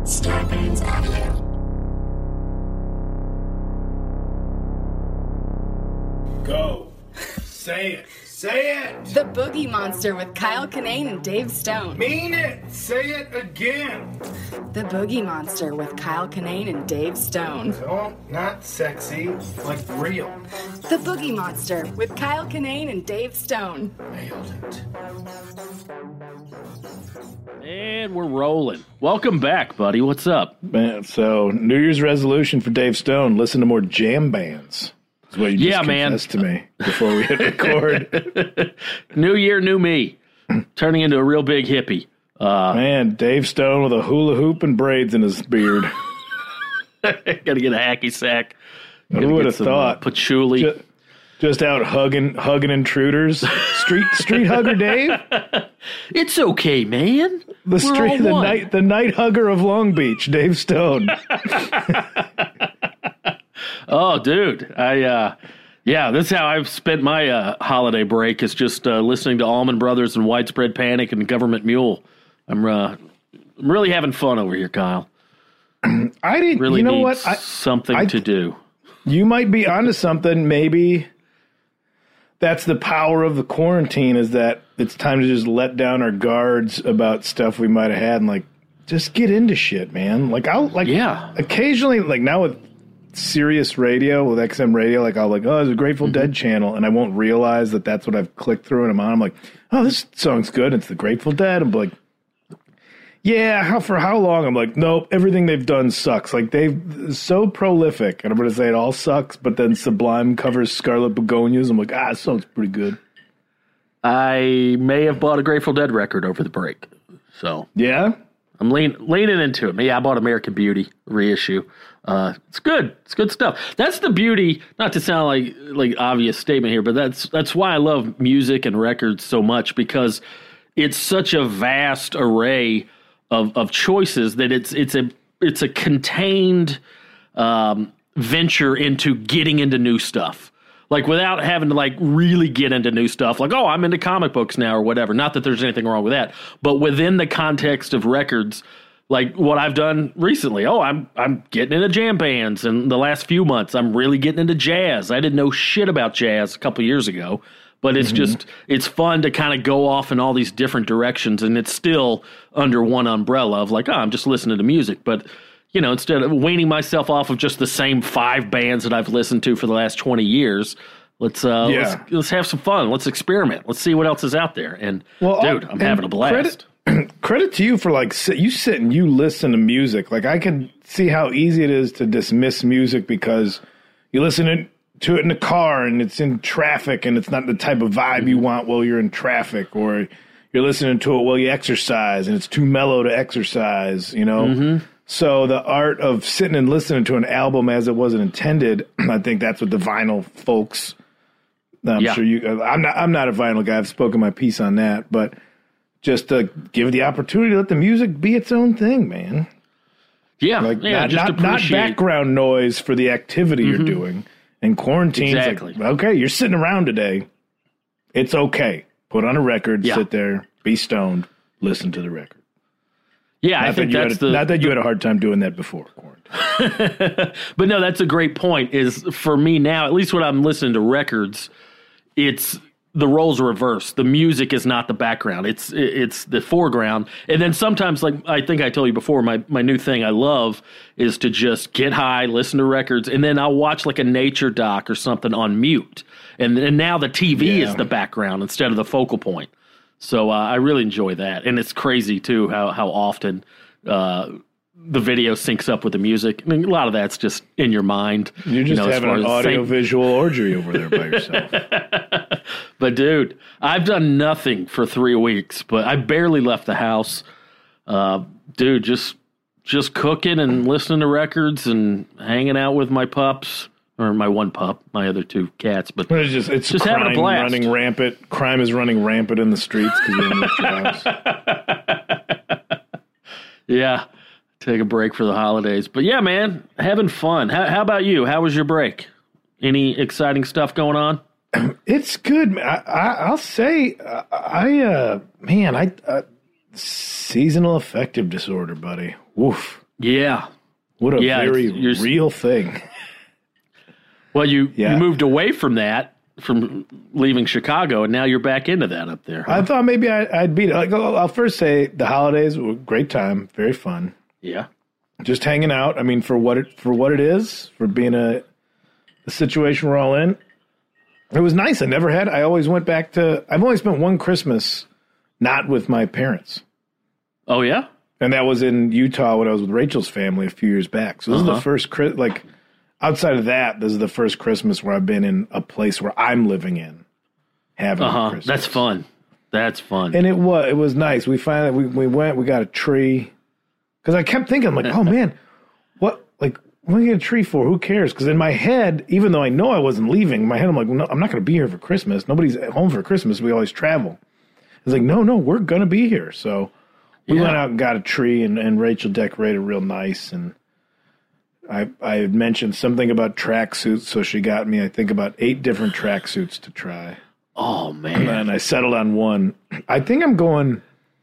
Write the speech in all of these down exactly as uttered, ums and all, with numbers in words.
Starbane's Audio. Go. Say it. Say it. The Boogie Monster with Kyle Kinane and Dave Stone. Mean it. Say it again. The Boogie Monster with Kyle Kinane and Dave Stone. No, not sexy. Like real. The Boogie Monster with Kyle Kinane and Dave Stone. Nailed it. And we're rolling. Welcome back, buddy. What's up? Man, so New Year's resolution for Dave Stone: listen to more jam bands. That's what you just Yeah, man. confessed to me before we hit record. New year, new me. Turning into a real big hippie. Uh, Man, Dave Stone with a hula hoop and braids in his beard. Got to get a hacky sack. Gotta Who would get have some, thought? Uh, patchouli. Just, just out hugging, hugging intruders. Street, street hugger Dave. It's okay, man. The We're street, all the one. night, the night hugger of Long Beach, Dave Stone. Oh, dude. I, uh, yeah, that's how I've spent my uh, holiday break, is just uh, listening to Allman Brothers and Widespread Panic and Government Mule. I'm, uh, I'm really having fun over here, Kyle. I didn't. Really you know need what? I, something I- to do. You might be onto something. Maybe that's the power of the quarantine, is that it's time to just let down our guards about stuff we might have had and like just get into shit, man. Like I'll like Yeah. occasionally, like now with Sirius Radio, with X M Radio, like I'll like, oh, there's a Grateful Mm-hmm. Dead channel, and I won't realize that that's what I've clicked through, and I'm on. I'm like, oh, this song's good. It's the Grateful Dead. I'm like, yeah, how for how long? I'm like, nope, everything they've done sucks. Like, they've so prolific, and I'm going to say it all sucks, but then Sublime covers Scarlet Begonias. I'm like, ah, this song's pretty good. I may have bought a Grateful Dead record over the break. So Yeah? I'm lean, leaning into it. Yeah, I bought American Beauty reissue. Uh, it's good. It's good stuff. That's the beauty. Not to sound like like obvious statement here, but that's that's why I love music and records so much, because it's such a vast array of of choices that it's it's a it's a contained um, venture into getting into new stuff. Like, without having to, like, really get into new stuff, like, oh, I'm into comic books now or whatever. Not that there's anything wrong with that, but within the context of records, like what I've done recently. Oh, I'm I'm getting into jam bands, and the last few months I'm really getting into jazz. I didn't know shit about jazz a couple years ago, but it's mm-hmm. just it's fun to kind of go off in all these different directions, and it's still under one umbrella of like, oh, I'm just listening to music, but. You know, instead of weaning myself off of just the same five bands that I've listened to for the last twenty years, let's uh, Yeah. let's, let's have some fun. Let's experiment. Let's see what else is out there. And Well, dude, uh, I'm having a and blast. Credit, credit to you for, like, sit, you sit and you listen to music. Like, I can see how easy it is to dismiss music because you listen to to it in the car and it's in traffic and it's not the type of vibe mm-hmm. you want while you're in traffic, or you're listening to it while you exercise and it's too mellow to exercise, you know? Mm-hmm. So the art of sitting and listening to an album as it wasn't intended, I think that's what the vinyl folks. I'm Yeah. sure you. I'm not. I'm not a vinyl guy. I've spoken my piece on that, but just to give the opportunity to let the music be its own thing, man. Yeah, Like yeah, not just not, not appreciate. background noise for the activity Mm-hmm. you're doing. And quarantine's Exactly. like, okay, you're sitting around today. It's okay. Put on a record, Yeah. sit there, be stoned, listen to the record. Yeah, Not I think that you that's had a, the. not that you had a hard time doing that before quarantine. But no, that's a great point. Is for me now, at least when I'm listening to records, it's the roles are reversed. The music is not the background; it's it's the foreground. And then sometimes, like I think I told you before, my my new thing I love is to just get high, listen to records, and then I'll watch like a nature doc or something on mute. And and now the T V Yeah. is the background instead of the focal point. So uh, I really enjoy that, and it's crazy too how how often uh, the video syncs up with the music. I mean, a lot of that's just in your mind. You're just you know, as having far an as audio same- visual orgy over there by yourself. But dude, I've done nothing for three weeks, but I barely left the house. Uh, dude, just just cooking and listening to records and hanging out with my pups. Or my one pup, my other two cats, but It's just it's Just crime having a blast. running rampant. Crime is running rampant in the streets because you're in the house. yeah, take a break for the holidays. But yeah, man, having fun. How, how about you? How was your break? Any exciting stuff going on? It's good. man. I, I, I'll say, uh, I uh, man, I uh, seasonal affective disorder, buddy. Woof. Yeah. What a Yeah, very it's- you're- real thing. Well, you, Yeah. you moved away from that, from leaving Chicago, and now you're back into that up there. Huh? I thought maybe I, I'd beat it. Like, I'll I'll first say the holidays were a great time, very fun. Yeah. Just hanging out. I mean, for what it for what it is, for being a the situation we're all in, it was nice. I never had. I always went back to. I've only spent one Christmas not with my parents, Oh, yeah? and that was in Utah when I was with Rachel's family a few years back. So this is Uh-huh. the first Chri- like outside of that. This is the first Christmas where I've been in a place where I'm living in, having a Uh-huh. Christmas. That's fun. That's fun. And it was it was nice. We finally we, we went. We got a tree because I kept thinking like, oh man, what like what am I get a tree for? Who cares? Because in my head, even though I know I wasn't leaving, in my head I'm like, no, I'm not going to be here for Christmas. Nobody's at home for Christmas. We always travel. It's like, no, no, we're going to be here. So we Yeah. went out and got a tree, and, and Rachel decorated real nice. And I I had mentioned something about tracksuits, so she got me I think about eight different tracksuits to try. oh, man. And I settled on one. I think I'm going.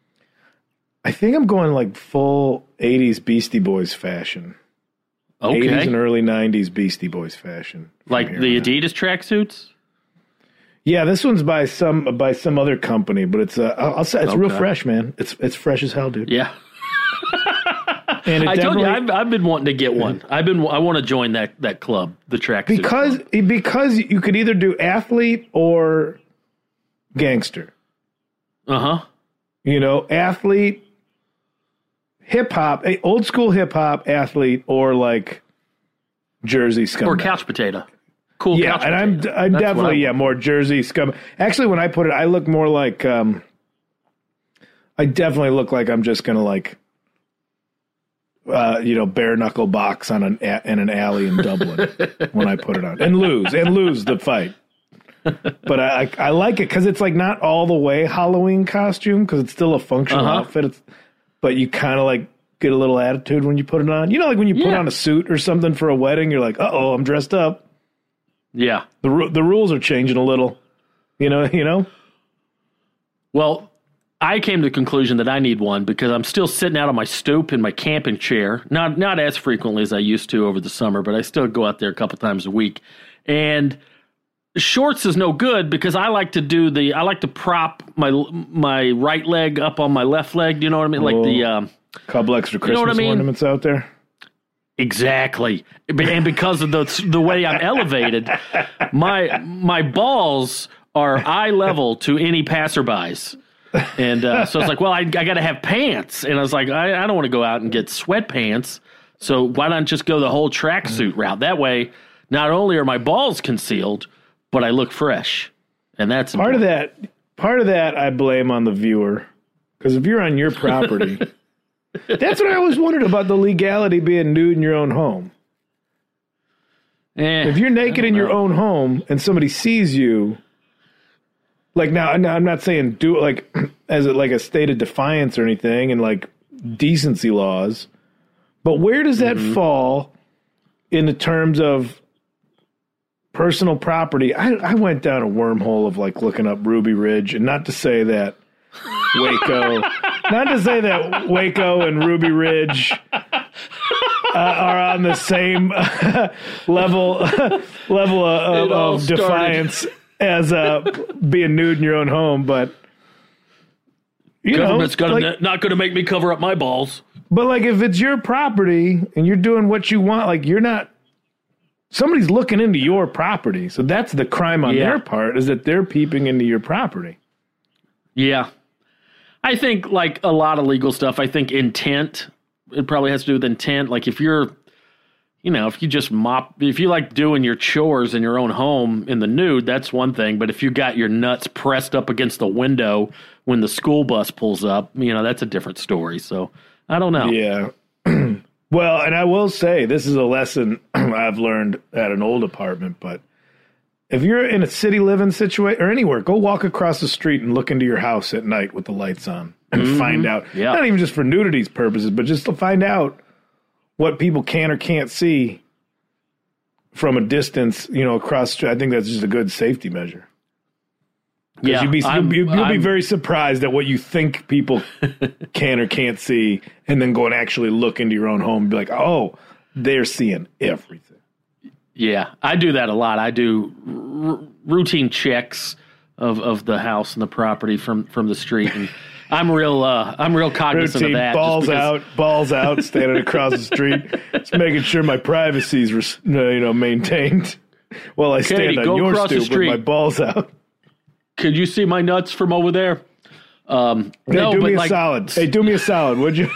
I think I'm going like full eighties Beastie Boys fashion. eighties and Okay. early nineties Beastie Boys fashion. from Like here the on out. Adidas tracksuits? Yeah, this one's by some by some other company, but it's uh, I'll I'll say it's real Okay. fresh, man. It's it's fresh as hell, dude. Yeah. And it I told you, definitely- I've, I've been wanting to get one. I've been, I want to join that, that club, the tracksuit because club. because you could either do athlete or gangster. Uh-huh. You know, athlete, hip hop, a old school hip hop athlete, or like Jersey scumbag. Or couch potato. Cool Yeah, couch and I'm potato. I'm That's what definitely I yeah want. more Jersey scum. Actually, when I put it, I look more like um, I definitely look like I'm just gonna like, uh, you know, bare knuckle box on an a- in an alley in Dublin when I put it on and lose and lose the fight. But I I, I like it because it's like not all the way Halloween costume because it's still a functional Uh-huh. outfit. It's, but you kind of like get a little attitude when you put it on. You know, like when you put Yeah. on a suit or something for a wedding, you're like, uh oh, I'm dressed up. Yeah. The ru- the rules are changing a little, you know. You know. Well, I came to the conclusion that I need one because I'm still sitting out on my stoop in my camping chair. Not not as frequently as I used to over the summer, but I still go out there a couple times a week. And shorts is no good because I like to do the I like to prop my my right leg up on my left leg. Do you know what I mean? Like the um, Couple extra Christmas know what I mean? ornaments out there. exactly, and because of the the way I'm elevated, my my balls are eye level to any passerbys. And uh, so it's like, well, I, I got to have pants. And I was like, I, I don't want to go out and get sweatpants. So why not just go the whole tracksuit route? That way, not only are my balls concealed, but I look fresh. And that's Part of that, part of that, I blame on the viewer because if you're on your property, that's what I always wondered about the legality being nude in your own home. Eh, If you're naked in your know. own home and somebody sees you, like now, now I'm not saying do it like as a, like a state of defiance or anything, and like decency laws, but where does that Mm-hmm. fall in the terms of personal property? I, I went down a wormhole of like looking up Ruby Ridge, and not to say that Waco, not to say that Waco and Ruby Ridge uh, are on the same level level of, It all of started- defiance as uh, being nude in your own home, but you Government's know, gonna, like, not going to make me cover up my balls. but like if it's your property and you're doing what you want, like you're not. Somebody's looking into your property, so that's the crime on Yeah. their part, is that they're peeping into your property. Yeah. I think like a lot of legal stuff, I think intent, it probably has to do with intent. Like if you're, you know, if you just mop, if you like doing your chores in your own home in the nude, that's one thing. But if you got your nuts pressed up against the window when the school bus pulls up, you know, that's a different story. So I don't know. Yeah. Well, and I will say this is a lesson I've learned at an old apartment, but if you're in a city living situation or anywhere, go walk across the street and look into your house at night with the lights on and find out, Yeah. not even just for nudity's purposes, but just to find out what people can or can't see from a distance, you know, across the street. I think that's just a good safety measure. Yeah, you'd be, I'm- you'll, you'll be I'm- very surprised at what you think people can or can't see, and then go and actually look into your own home and be like, oh, they're seeing everything. Yeah, I do that a lot. I do r- routine checks of, of the house and the property from, from the street, and I'm real uh, I'm real cognizant Routine, of that. just balls because- out, balls out, standing across the street, just making sure my privacy is res- you know maintained while I stand Katie, on go your across the stoop with my street. balls out. Could you see my nuts from over there? Um, Hey, no, do but me a like, solid. Hey, do me a solid, would you?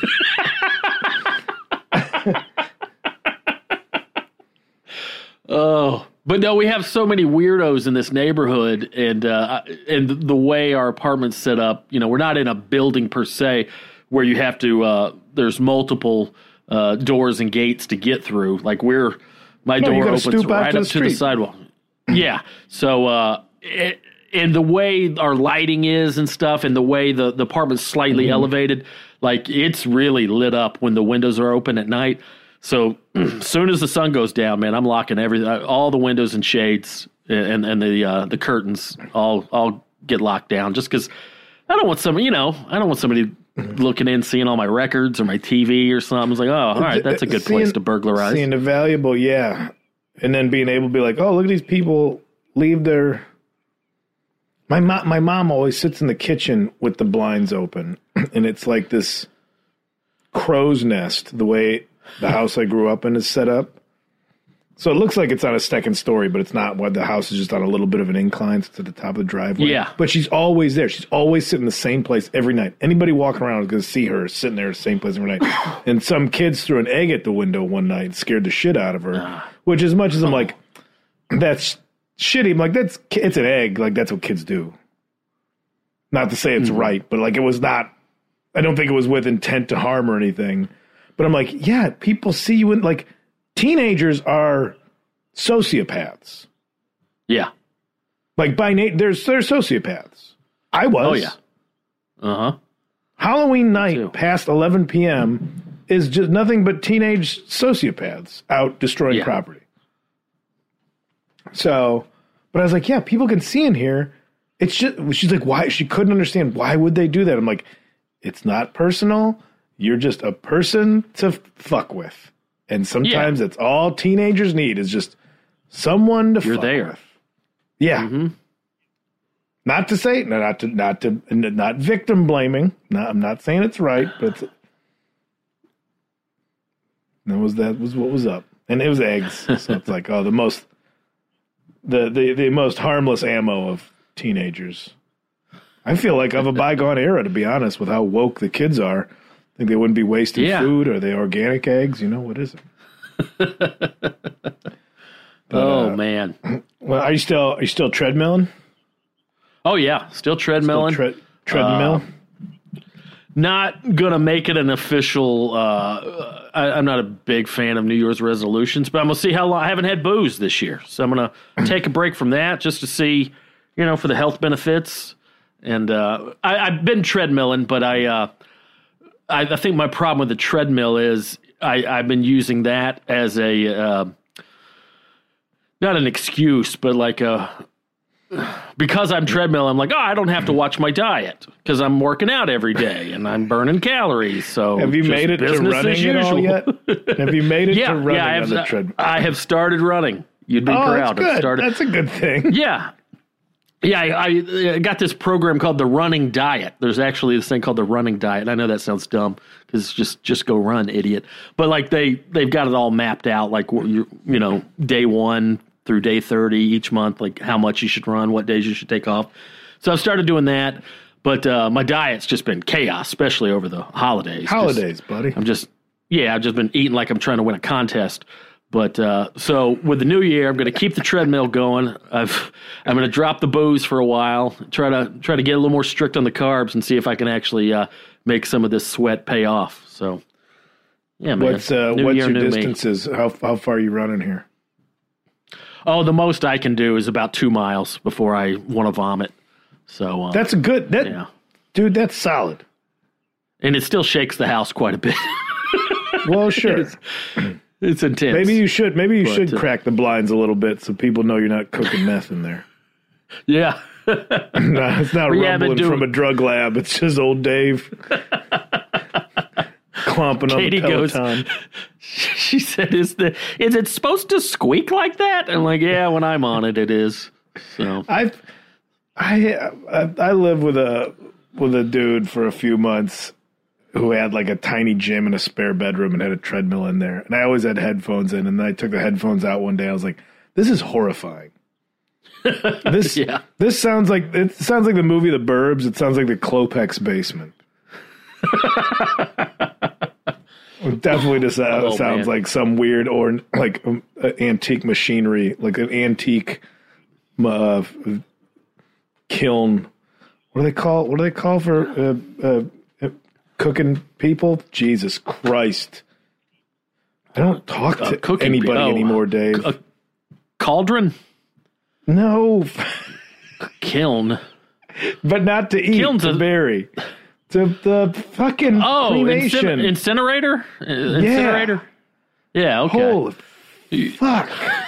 Oh, but no, we have so many weirdos in this neighborhood, and uh, and the way our apartment's set up, you know, we're not in a building per se where you have to. Uh, there's multiple uh, doors and gates to get through. Like we're my No, you door gotta opens stoop out right to up the to the street. sidewalk. Yeah, so uh, it, and the way our lighting is and stuff, and the way the the apartment's slightly Mm-hmm. elevated, like it's really lit up when the windows are open at night. So as soon as the sun goes down, man, I'm locking everything, all the windows and shades and and the uh, the curtains all all get locked down, just because I don't want somebody, you know, I don't want somebody looking in, seeing all my records or my T V or something. It's like, oh, all right, that's a good Seeing- place to burglarize. Seeing the valuable, yeah. And then being able to be like, oh, look at these people leave their. My mom, my mom always sits in the kitchen with the blinds open, and it's like this crow's nest. The way the house I grew up in is set up, so it looks like it's on a second story, but it's not. What the house is just on a little bit of an incline. So it's at the top of the driveway. Yeah. but she's always there. She's always sitting in the same place every night. Anybody walking around is going to see her sitting there, the same place every night. And some kids threw an egg at the window one night and scared the shit out of her. Which, as much as I'm like, that's shitty. I'm like, that's it's an egg. Like that's what kids do. Not to say it's right, but like it was not. I don't think it was with intent to harm or anything. But I'm like, yeah, people see you in like teenagers are sociopaths. Yeah. Like by name, there's they're sociopaths. I was. Oh yeah. Uh huh. Halloween night too. past eleven p.m. is just nothing but teenage sociopaths out destroying Yeah. property. So, but I was like, yeah, people can see in here. It's just, she's like, why? She couldn't understand. Why would they do that? I'm like, it's not personal. You're just a person to fuck with. And sometimes that's all teenagers need is just someone to You're fuck there. with. Yeah. Mm-hmm. Not to say, no, not to, not to, not victim blaming. Not, I'm not saying it's right, but it's, that was that was what was up, and it was eggs. So it's like, oh, the most, the the the most harmless ammo of teenagers. I feel like of a bygone era, to be honest, with how woke the kids are. I think they wouldn't be wasting Yeah. food. Are they organic eggs? You know, what is it? oh uh, man. Well, are you still are you still treadmilling? Oh yeah. Still treadmilling. Still tre- treadmill. Not gonna make it an official. Uh, I, I'm not a big fan of New Year's resolutions, but I'm gonna see how long. I haven't had booze this year, so I'm gonna take a break from that just to see, you know, for the health benefits. And uh, I, I've been treadmilling, but I, uh, I, I think my problem with the treadmill is I, I've been using that as a uh, not an excuse, but like a. Because I'm treadmill, I'm like, oh, I don't have to watch my diet because I'm working out every day and I'm burning calories. So Have you just made it to business as running at all usual. yet? Have you made it yeah, to running yeah, I on have, the treadmill? I have started running. You'd be Oh, proud. that's I've good. started. That's a good thing. Yeah. Yeah, I, I got this program called the Running Diet. There's actually this thing called the Running Diet. And I know that sounds dumb because just just go run, idiot. But like they they've got it all mapped out, like you you know day one through day thirty each month, like how much you should run, what days you should take off. So I've started doing that, but uh, my diet's just been chaos, especially over the holidays. Holidays, Just- buddy. I'm just yeah, I've just been eating like I'm trying to win a contest. But uh, so with the new year, I'm going to keep the treadmill going. I've I'm going to drop the booze for a while. Try to try to get a little more strict on the carbs and see if I can actually uh, make some of this sweat pay off. So yeah, man. What's uh, New what's year, your new me. distances? How how far are you running here? Oh, the most I can do is about two miles before I want to vomit. So uh, That's a good that yeah, dude. That's solid. and it still shakes the house quite a bit. Well, sure. It's, it's intense. Maybe you should maybe you But, should uh, crack the blinds a little bit so people know you're not cooking meth in there. Yeah. No, it's not We haven't rumbling do- from a drug lab. It's just old Dave clomping Katie on the goes, Peloton. she said, "Is the is it supposed to squeak like that?" I'm like, "Yeah, when I'm on it, it is." So I've I I I lived with a with a dude for a few months who had like a tiny gym and a spare bedroom and had a treadmill in there. And I always had headphones in, and then I took the headphones out one day. I was like, this is horrifying. This Yeah. this sounds like it sounds like the movie The Burbs. It sounds like the Klopex basement. It definitely just uh, Oh, sounds man. like some weird or like um, uh, antique machinery, like an antique uh, kiln. What do they call? What do they call for uh, uh, uh, cooking people? Jesus Christ! I don't talk Uh, to cooking anybody pe- oh, anymore, Dave. a cauldron, no, kiln. but not to eat. Kiln's to a- bury. To the fucking Oh, cremation. incin- incinerator, Uh, incinerator. Yeah, okay. Holy fuck!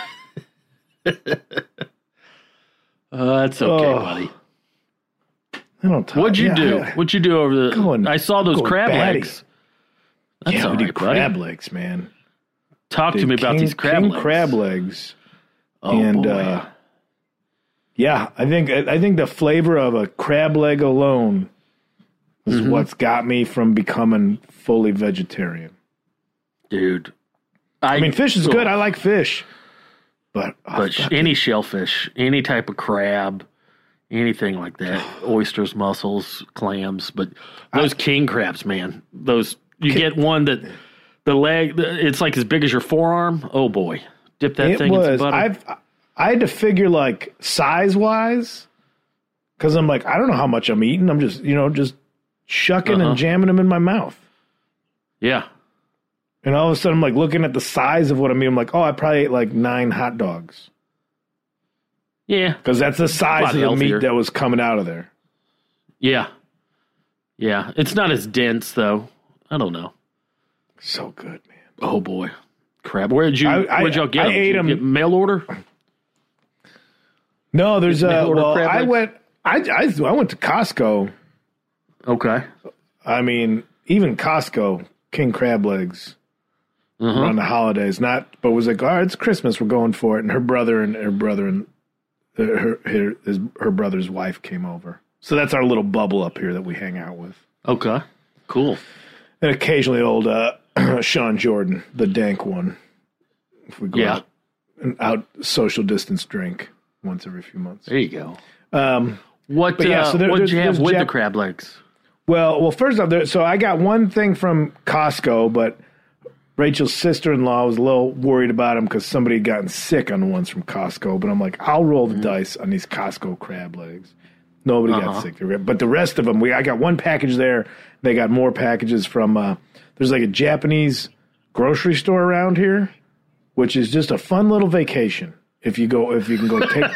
Uh, that's okay, Oh. buddy. I don't talk. What'd you yeah, do? I- What'd you do over the? Going- I saw those going crab batty. legs. That's yeah, all we right, did buddy. crab legs, man. Talk to Did me about king- these crab king legs. crab legs. Oh and boy. uh yeah, I think I think the flavor of a crab leg alone is Mm-hmm. what's got me from becoming fully vegetarian. Dude. I, I mean, fish is good. I like fish, but, oh, But sh- fuck. any shellfish, any type of crab, anything like that, oysters, mussels, clams, but those king crabs, man, those you get one that the leg, it's like as big as your forearm. Oh boy, dip that it thing in some was. butter. I've I had to figure like size wise, because I'm like I don't know how much I'm eating. I'm just you know just shucking Uh-huh. and jamming them in my mouth. yeah, And all of a sudden, I'm like looking at the size of what I'm eating. I'm like, oh, I probably ate like nine hot dogs. yeah, Because that's the size lot of the healthier. meat that was coming out of there. yeah, yeah. It's not as dense though. I don't know. So good, man. Oh boy, crab. Where did you? I- I- where'd y'all get I them? ate Did you 'em- get mail order. No, there's Did they uh, order well, crab I legs? went, I, I, I went to Costco. Okay. I mean, even Costco, king crab legs Uh-huh. around the holidays. Not, but was like, all right, it's Christmas, we're going for it. And her brother and her brother and uh, her her his, her brother's wife came over. So that's our little bubble up here that we hang out with. Okay. Cool. And occasionally old uh, Sean Jordan, the dank one. If we go Yeah. out, an out social distance drink once every few months. There you go. Um, What? But yeah, uh, so there- what did there's- you have there's with the Jap- crab legs? well, well, first off, there, so I got one thing from Costco, but Rachel's sister-in-law was a little worried about them because somebody had gotten sick on the ones from Costco. But I'm like, I'll roll the dice on these Costco crab legs. Nobody Uh-huh. got sick. But the rest of them, we I got one package there. They got more packages from, uh, there's like a Japanese grocery store around here, which is just a fun little vacation. If you go, if you can go take,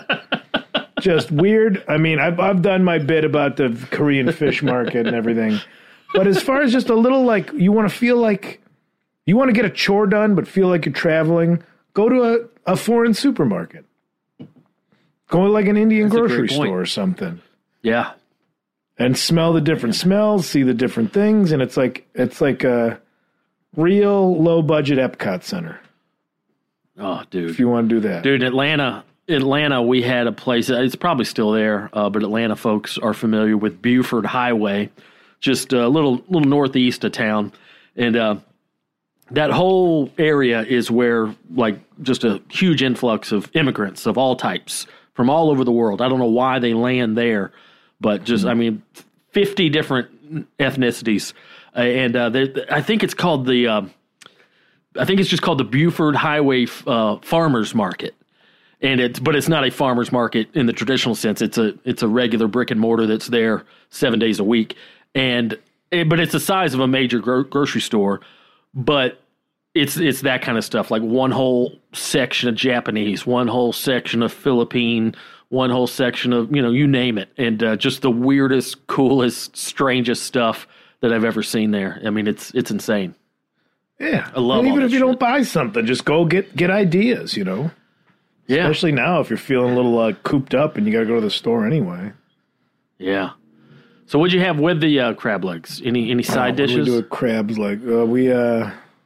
just weird. I mean, I've, I've done my bit about the Korean fish market and everything. But as far as just a little, like, you want to feel like, you want to get a chore done, but feel like you're traveling, go to a, a foreign supermarket. Go to like an Indian That's a great grocery point. store or something. Yeah. And smell the different smells, see the different things, and it's like it's like a real low budget Epcot Center. Oh, dude. If you want to do that. Dude, in Atlanta, Atlanta, we had a place. It's probably still there, uh, but Atlanta folks are familiar with Buford Highway, just a little little northeast of town, and uh, that whole area is where like just a huge influx of immigrants of all types from all over the world. I don't know why they land there, but just I mean, fifty different ethnicities, uh, and uh, they, I think it's called the. Uh, I think it's just called the Buford Highway uh, Farmers Market, and it's but it's not a farmers market in the traditional sense. It's a it's a regular brick and mortar that's there seven days a week, and eh, but it's the size of a major gro- grocery store, but it's it's that kind of stuff. Like one whole section of Japanese, one whole section of Philippine, one whole section of you know you name it, and uh, just the weirdest, coolest, strangest stuff that I've ever seen there. I mean, it's it's insane. Yeah. I love And all even that if you shit. don't buy something, just go get get ideas, you know. Yeah. Especially now if you're feeling a little uh, cooped up and you got to go to the store anyway. Yeah. So what'd you have with the uh, crab legs? Any any side uh, dishes? What do we do with crabs? Like uh, we, uh,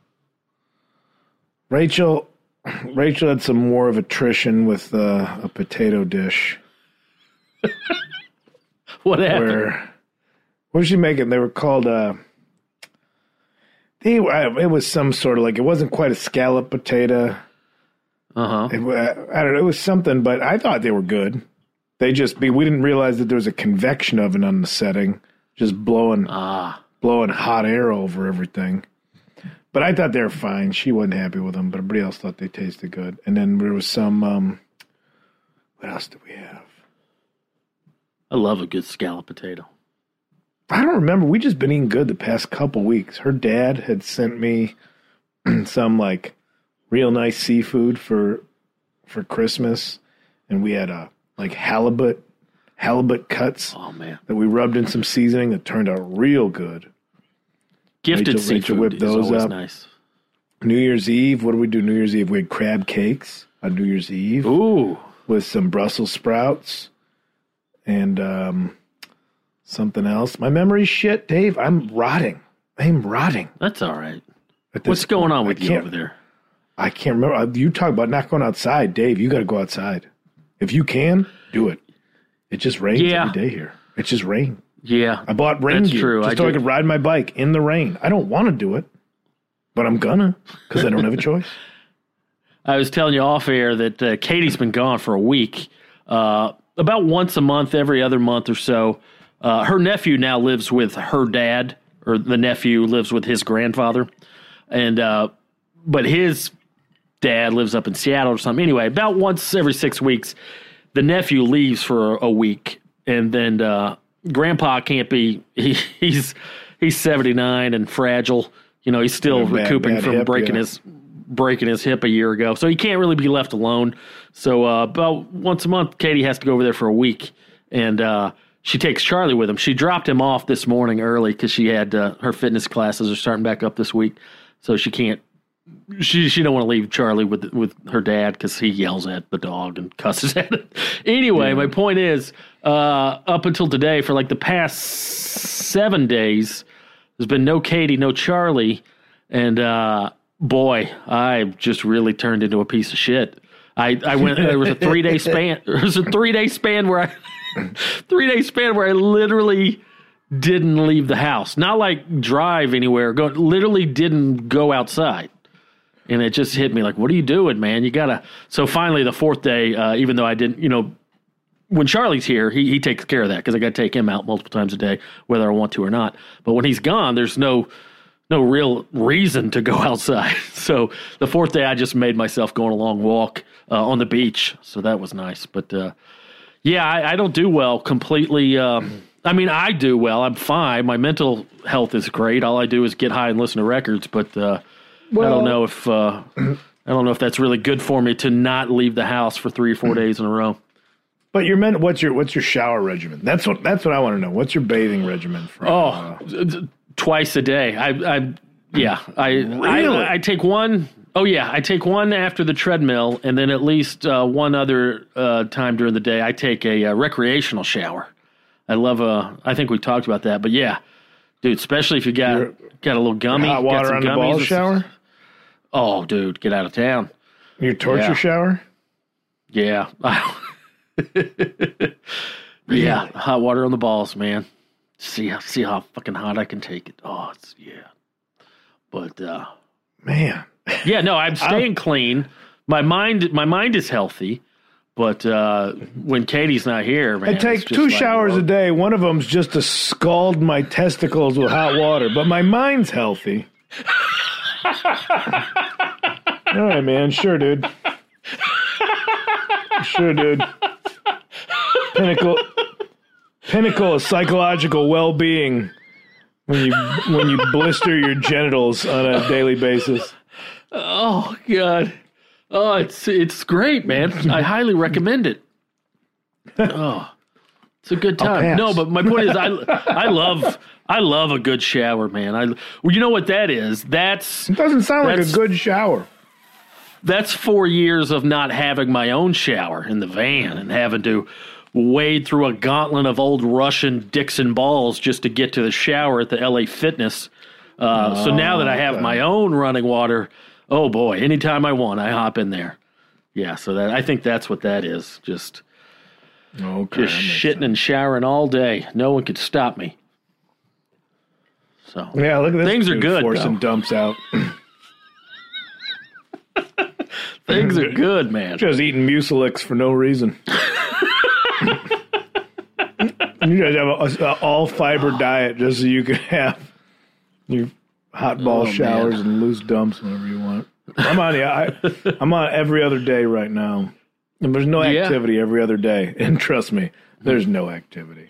Rachel, Rachel had some more of attrition with uh, a potato dish. What happened? Where, what was she making? They were called. Uh, they it was some sort of like it wasn't quite a scallop potato. Uh huh. It, I don't know. It was something, but I thought they were good. They just be. We didn't realize that there was a convection oven on the setting, just blowing Ah. blowing hot air over everything. But I thought they were fine. She wasn't happy with them, but everybody else thought they tasted good. And then there was some. Um, what else did we have? I love a good scallop potato. I don't remember. We just been eating good the past couple weeks. Her dad had sent me some like real nice seafood for for Christmas, and we had a like halibut halibut cuts Oh man, that we rubbed in some seasoning that turned out real good. gifted Rachel- Rachel seafood whipped is those always up. nice. New Year's Eve, what did we do New Year's Eve? We had crab cakes on New Year's Eve Ooh, with some Brussels sprouts and um, something else. My memory's shit, Dave. I'm rotting. I'm rotting. that's all right. at this What's going point. on I with you can't- over there? I can't remember. Uh, You talk about not going outside, Dave. You got to go outside. If you can, do it. It just rains Yeah. every day here. It's just rain. Yeah, I bought rain That's gear true. just I so I did- could ride my bike in the rain. I don't want to do it, but I'm gonna because I don't have a choice. I was telling you off air that uh, Katie's been gone for a week. Uh, about once a month, every other month or so. Uh, her nephew now lives with her dad, or the nephew lives with his grandfather, and uh, but his dad lives up in Seattle or something. Anyway, about once every six weeks, the nephew leaves for a week, and then uh, Grandpa can't be. He, he's he's seventy-nine and fragile. You know, he's still Yeah, bad- recouping bad from hip, breaking yeah. his breaking his hip a year ago, so he can't really be left alone. So uh, about once a month, Katie has to go over there for a week, and uh, she takes Charlie with him. She dropped him off this morning early because she had uh, her fitness classes are starting back up this week, so she can't. She she don't want to leave Charlie with with her dad because he yells at the dog and cusses at it. Anyway, my point is, uh, up until today, for like the past seven days, there's been no Katie, no Charlie, and uh, boy, I've just really turned into a piece of shit. I, I went. There was a three day span. There was a three day span where I three day span where I literally didn't leave the house. Not like drive anywhere. Go literally didn't go outside. And it just hit me like, what are you doing, man? You gotta. So finally, the fourth day, uh, even though I didn't, you know, when Charlie's here, he he takes care of that because I got to take him out multiple times a day, whether I want to or not. But when he's gone, there's no no real reason to go outside. So the fourth day, I just made myself go on a long walk uh, on the beach. So that was nice. But uh, yeah, I, I don't do well completely. Um, I mean, I do well. I'm fine. My mental health is great. All I do is get high and listen to records. But uh, I don't know if uh, I don't know if that's really good for me to not leave the house for three or four days in a row. But your men, what's your what's your shower regimen? That's what that's what I want to know. What's your bathing regimen? From, Oh, uh, d- twice a day. I, I yeah, I, Really? I I take one. Oh yeah, I take one after the treadmill, and then at least uh, one other uh, time during the day, I take a, uh recreational shower. I love a. I think we talked about that, but yeah, dude, especially if you got Your- got a little gummy, hot got water some on the gummies, balls it's- shower. Oh, dude, get out of town. Your torture Yeah. shower. Yeah. Yeah, hot water on the balls, man. See how see how fucking hot I can take it. Oh, it's yeah. But uh Man, yeah, no, I'm staying clean. My mind my mind is healthy, but uh when Katie's not here, man. I take it's just two like, showers whoa. a day. One of them's just to scald my testicles with hot water, but my mind's healthy. All right, man. Sure, dude. Sure, dude. Pinnacle, pinnacle of psychological well-being when you when you blister your genitals on a daily basis. Oh god. Oh, it's it's great, man. I highly recommend it. Oh. It's a good time. pass. No, but my point is I I love I love a good shower, man. I well, you know what that is? That's It doesn't sound like a That's- good shower. that's four years of not having my own shower in the van and having to wade through a gauntlet of old Russian Dixon balls just to get to the shower at the L A Fitness. Uh, oh, so now that I have okay. my own running water, oh boy, anytime I want, I hop in there. Yeah, so that I think that's what that is. Just, okay, just shitting sense. and showering all day. No one could stop me. So yeah, look at this. Things are good. Forcing dumps out. Things are good, man. Just eating Mucilix for no reason. You guys have an all fiber diet just so you can have your hot ball oh, showers man. and loose dumps whenever you want. I'm on yeah, I, I'm on every other day right now, and there's no activity yeah. every other day. And trust me, there's no activity.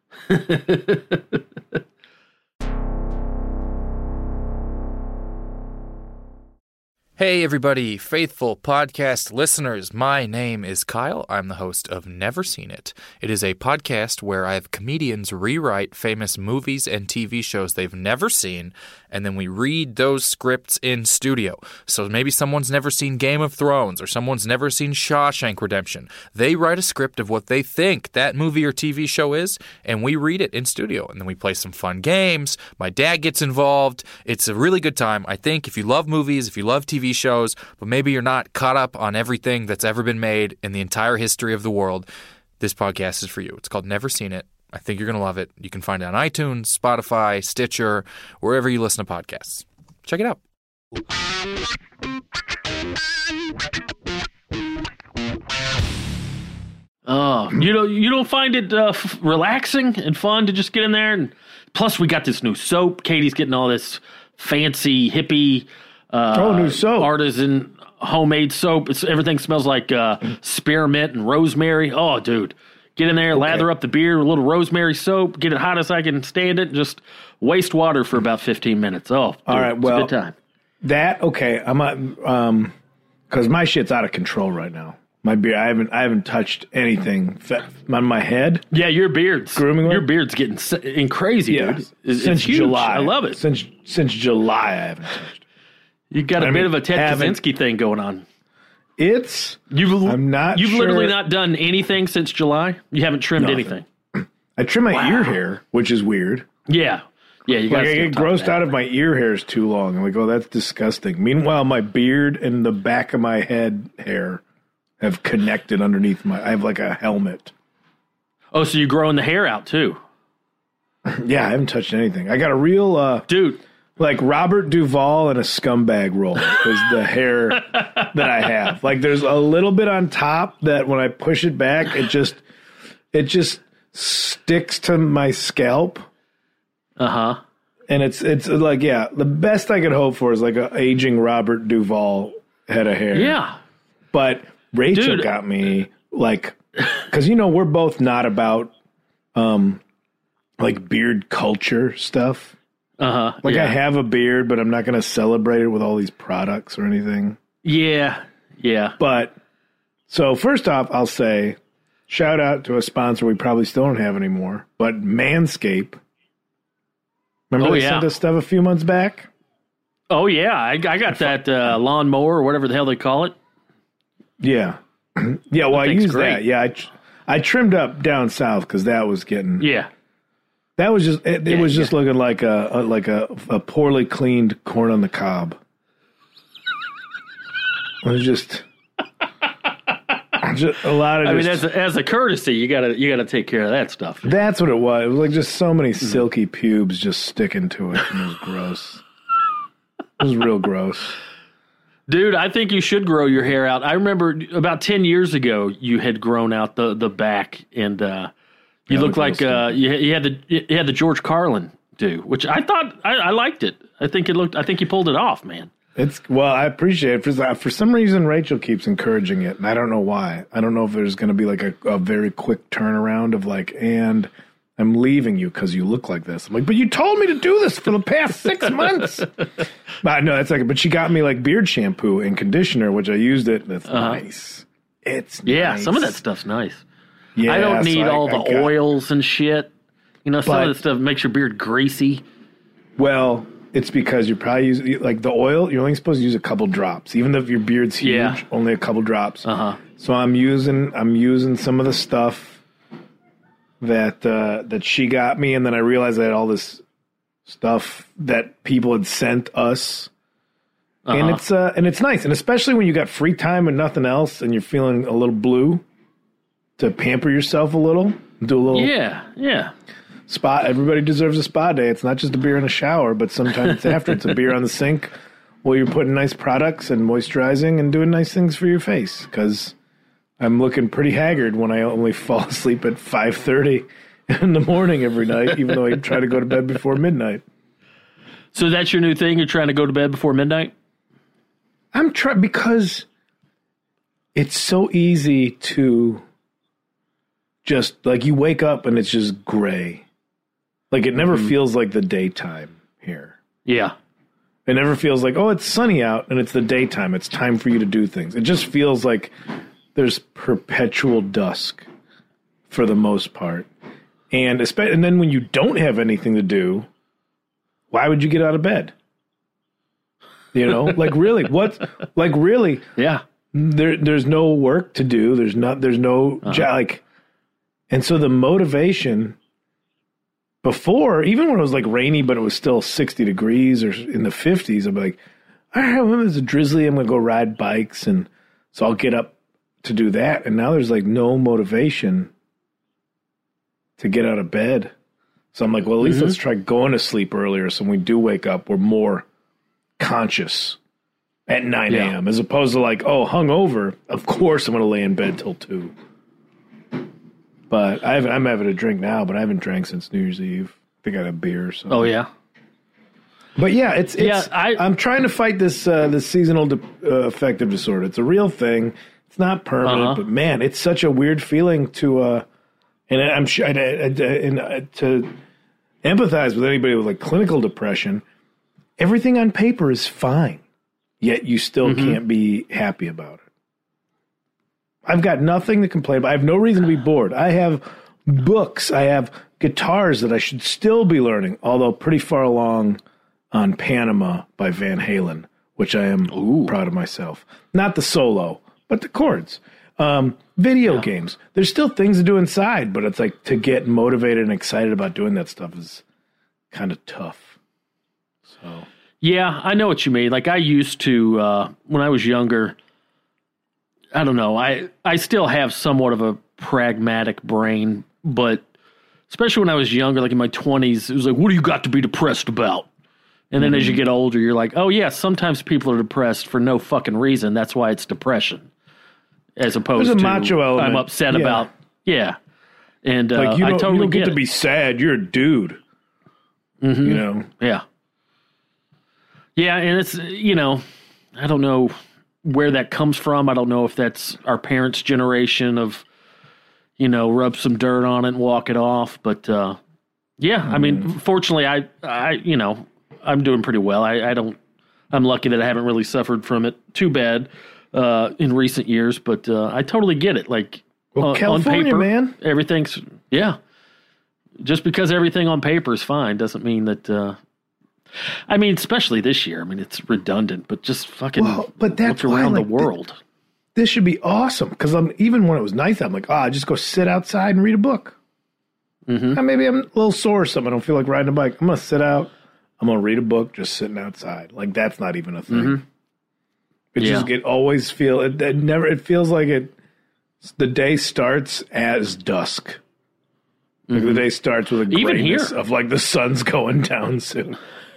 Hey everybody, faithful podcast listeners, my name is Kyle. I'm the host of Never Seen It. It is a podcast where I have comedians rewrite famous movies and T V shows they've never seen, and then we read those scripts in studio. So maybe someone's never seen Game of Thrones, or someone's never seen Shawshank Redemption. They write a script of what they think that movie or T V show is, and we read it in studio, and then we play some fun games. My dad gets involved. It's a really good time. I think if you love movies, if you love T V shows, but maybe you're not caught up on everything that's ever been made in the entire history of the world, this podcast is for you. It's called Never Seen It. I think you're going to love it. You can find it on iTunes, Spotify, Stitcher, wherever you listen to podcasts. Check it out. Oh, you know, you don't find it uh, f- relaxing and fun to just get in there? And plus, we got this new soap. Katie's getting all this fancy, hippie, uh, oh, new soap. artisan, homemade soap. It's, everything smells like uh, spearmint and rosemary. Oh, dude. Get in there, okay. lather up the beer with a little rosemary sope, get it hot as I can stand it, and just waste water for about fifteen minutes. Oh, dude, all right, well, it's a good time. That, okay, I'm not, um, because my shit's out of control right now. My beard, I haven't, I haven't touched anything on my head. Yeah, your beard's grooming. Your beard's getting in crazy, yeah, dude. It's, since it's huge. July, I love it. Since since July, I haven't touched. You got a I bit mean, of a Ted Kaczynski thing going on. It's. You've, I'm not. You've sure. literally not done anything since July. You haven't trimmed Nothing. anything. I trim my wow. ear hair, which is weird. Yeah, yeah. You like got I get grossed out if my ear hair is too long. I'm like, oh, that's disgusting. Meanwhile, my beard and the back of my head hair have connected underneath my. I have like a helmet. Oh, so you're growing the hair out too? Yeah, I haven't touched anything. I got a real uh, dude. Like Robert Duvall in a scumbag roll is the hair that I have. Like there's a little bit on top that when I push it back, it just it just sticks to my scalp. Uh-huh. And it's it's like, yeah, the best I could hope for is like a aging Robert Duvall head of hair. Yeah. But Rachel Dude. got me like, because you know we're both not about um like beard culture stuff. Uh-huh. Like yeah. I have a beard, but I'm not going to celebrate it with all these products or anything. Yeah, yeah. But, so first off, I'll say, shout out to a sponsor we probably still don't have anymore, but Manscaped. Remember oh, they yeah. sent us stuff a few months back? Oh, yeah. I, I got that uh, lawnmower or whatever the hell they call it. Yeah. yeah, well, I used great. that. Yeah, I, I trimmed up down south because that was getting... Yeah. That was just it, it yeah, was just yeah. looking like a, a like a, a poorly cleaned corn on the cob. It was just, just a lot of. I just, mean, as a, as a courtesy, you gotta you gotta take care of that stuff. That's what it was. It was like just so many silky pubes just sticking to it. And it was gross. It was real gross. Dude, I think you should grow your hair out. I remember about ten years ago, you had grown out the the back and. uh You yeah, look like uh, you, you had the you had the George Carlin do, which I thought I, I liked it. I think it looked. I think you pulled it off, man. It's well, I appreciate it. For for some reason, Rachel keeps encouraging it, and I don't know why. I don't know if there's going to be like a, a very quick turnaround of like, and I'm leaving you because you look like this. I'm like, but you told me to do this for the past six months. But no, that's like. But she got me like beard shampoo and conditioner, which I used it. And it's uh-huh. nice. It's yeah, nice. Some of that stuff's nice. Yeah, I don't need so I, all the got, oils and shit. You know, some but, of that stuff makes your beard greasy. Well, it's because you're probably using, like, the oil, you're only supposed to use a couple drops. Even if your beard's huge, Yeah. only a couple drops. Uh-huh. So I'm using I'm using some of the stuff that uh, that she got me, and then I realized I had all this stuff that people had sent us. Uh-huh. And it's uh, and it's nice, and especially when you got free time and nothing else, and you're feeling a little blue, to pamper yourself a little, do a little Yeah, yeah. spa. Everybody deserves a spa day. It's not just a beer in a shower, but sometimes it's after. It's a beer on the sink while you're putting nice products and moisturizing and doing nice things for your face. Because I'm looking pretty haggard when I only fall asleep at five thirty in the morning every night, even though I try to go to bed before midnight. So that's your new thing? You're trying to go to bed before midnight? I'm trying because it's so easy to just, like, you wake up and it's just gray. Like, it never mm-hmm. feels like the daytime here. Yeah. It never feels like, oh, it's sunny out and it's the daytime. It's time for you to do things. It just feels like there's perpetual dusk for the most part. And, espe- and then when you don't have anything to do, why would you get out of bed? You know, like really, what, like really, yeah. There, there's no work to do. There's not, there's no, uh-huh. like, and so the motivation before, even when it was like rainy, but it was still sixty degrees or in the fifties, I'm like, all right, when it's drizzly, I'm going to go ride bikes. And so I'll get up to do that. And now there's like no motivation to get out of bed. So I'm like, well, at least mm-hmm. let's try going to sleep earlier. So when we do wake up, we're more conscious at nine a.m. Yeah. as opposed to like, oh, hungover. Of course I'm going to lay in bed till two. But I haven't, I'm having a drink now, but I haven't drank since New Year's Eve. I think I had a beer. So. Oh, yeah. But yeah, it's, it's yeah, I, I'm trying to fight this uh, this seasonal de- uh, affective disorder. It's a real thing. It's not permanent, uh-huh. but man, it's such a weird feeling to, uh, and I'm sure, and, and, and, to empathize with anybody with like clinical depression. Everything on paper is fine, yet you still mm-hmm. can't be happy about it. I've got nothing to complain about. I have no reason to be bored. I have books. I have guitars that I should still be learning, although pretty far along on Panama by Van Halen, which I am Ooh. proud of myself. Not the solo, but the chords. Um, video yeah. games. There's still things to do inside, but it's like to get motivated and excited about doing that stuff is kind of tough. So yeah, I know what you mean. Like I used to, uh, when I was younger, I don't know. I, I still have somewhat of a pragmatic brain, but especially when I was younger, like in my twenties, it was like, what do you got to be depressed about? And then mm-hmm. as you get older, you're like, oh yeah, sometimes people are depressed for no fucking reason. That's why it's depression. As opposed There's a to macho element. I'm upset yeah. about, yeah. And uh, like you don't, I totally you don't get, get to it. be sad. You're a dude. Mm-hmm. You know? Yeah. Yeah, and it's, you know, I don't know where that comes from. I don't know if that's our parents' generation of, you know, rub some dirt on it and walk it off. But, uh, yeah, mm. I mean, fortunately, I, I, you know, I'm doing pretty well. I, I don't, I'm lucky that I haven't really suffered from it too bad uh, in recent years. But uh, I totally get it. Like, well, uh, California, on paper, man. everything's, yeah. Just because everything on paper is fine doesn't mean that, uh, I mean, especially this year. I mean, it's redundant, but just fucking well, but that's look around why, the like, world. Th- this should be awesome because I'm even when it was nice, I'm like, ah, oh, just go sit outside and read a book. Mm-hmm. And maybe I'm a little sore or something. I don't feel like riding a bike. I'm gonna sit out. I'm gonna read a book, just sitting outside. Like that's not even a thing. Mm-hmm. It yeah. just it always feel it, it never. It feels like it. The day starts as dusk. Like mm-hmm. the day starts with a grayness of like the sun's going down soon.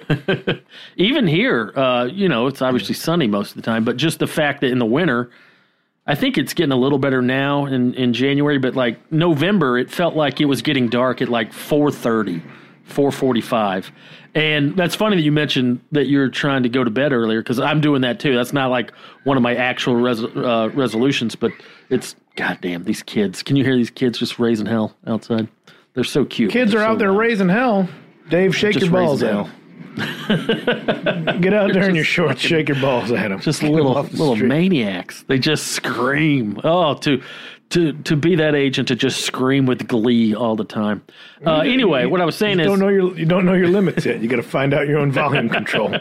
Even here, uh, you know, it's obviously sunny most of the time, but just the fact that in the winter, I think it's getting a little better now in, in January, but like November, it felt like it was getting dark at like four thirty, four forty-five. And that's funny that you mentioned that you're trying to go to bed earlier because I'm doing that too. That's not like one of my actual res- uh, resolutions, but it's, goddamn, these kids. Can you hear these kids just raising hell outside? They're so cute. Kids They're are so out there loud. raising hell. Dave, shake Just your balls raising out. Get out there in your shorts, shake your balls at them. Just little little maniacs. They just scream. Oh, to to to be that age and to just scream with glee all the time. Uh, anyway, you, what I was saying you is, don't know your you don't know your limits yet. You got to find out your own volume control.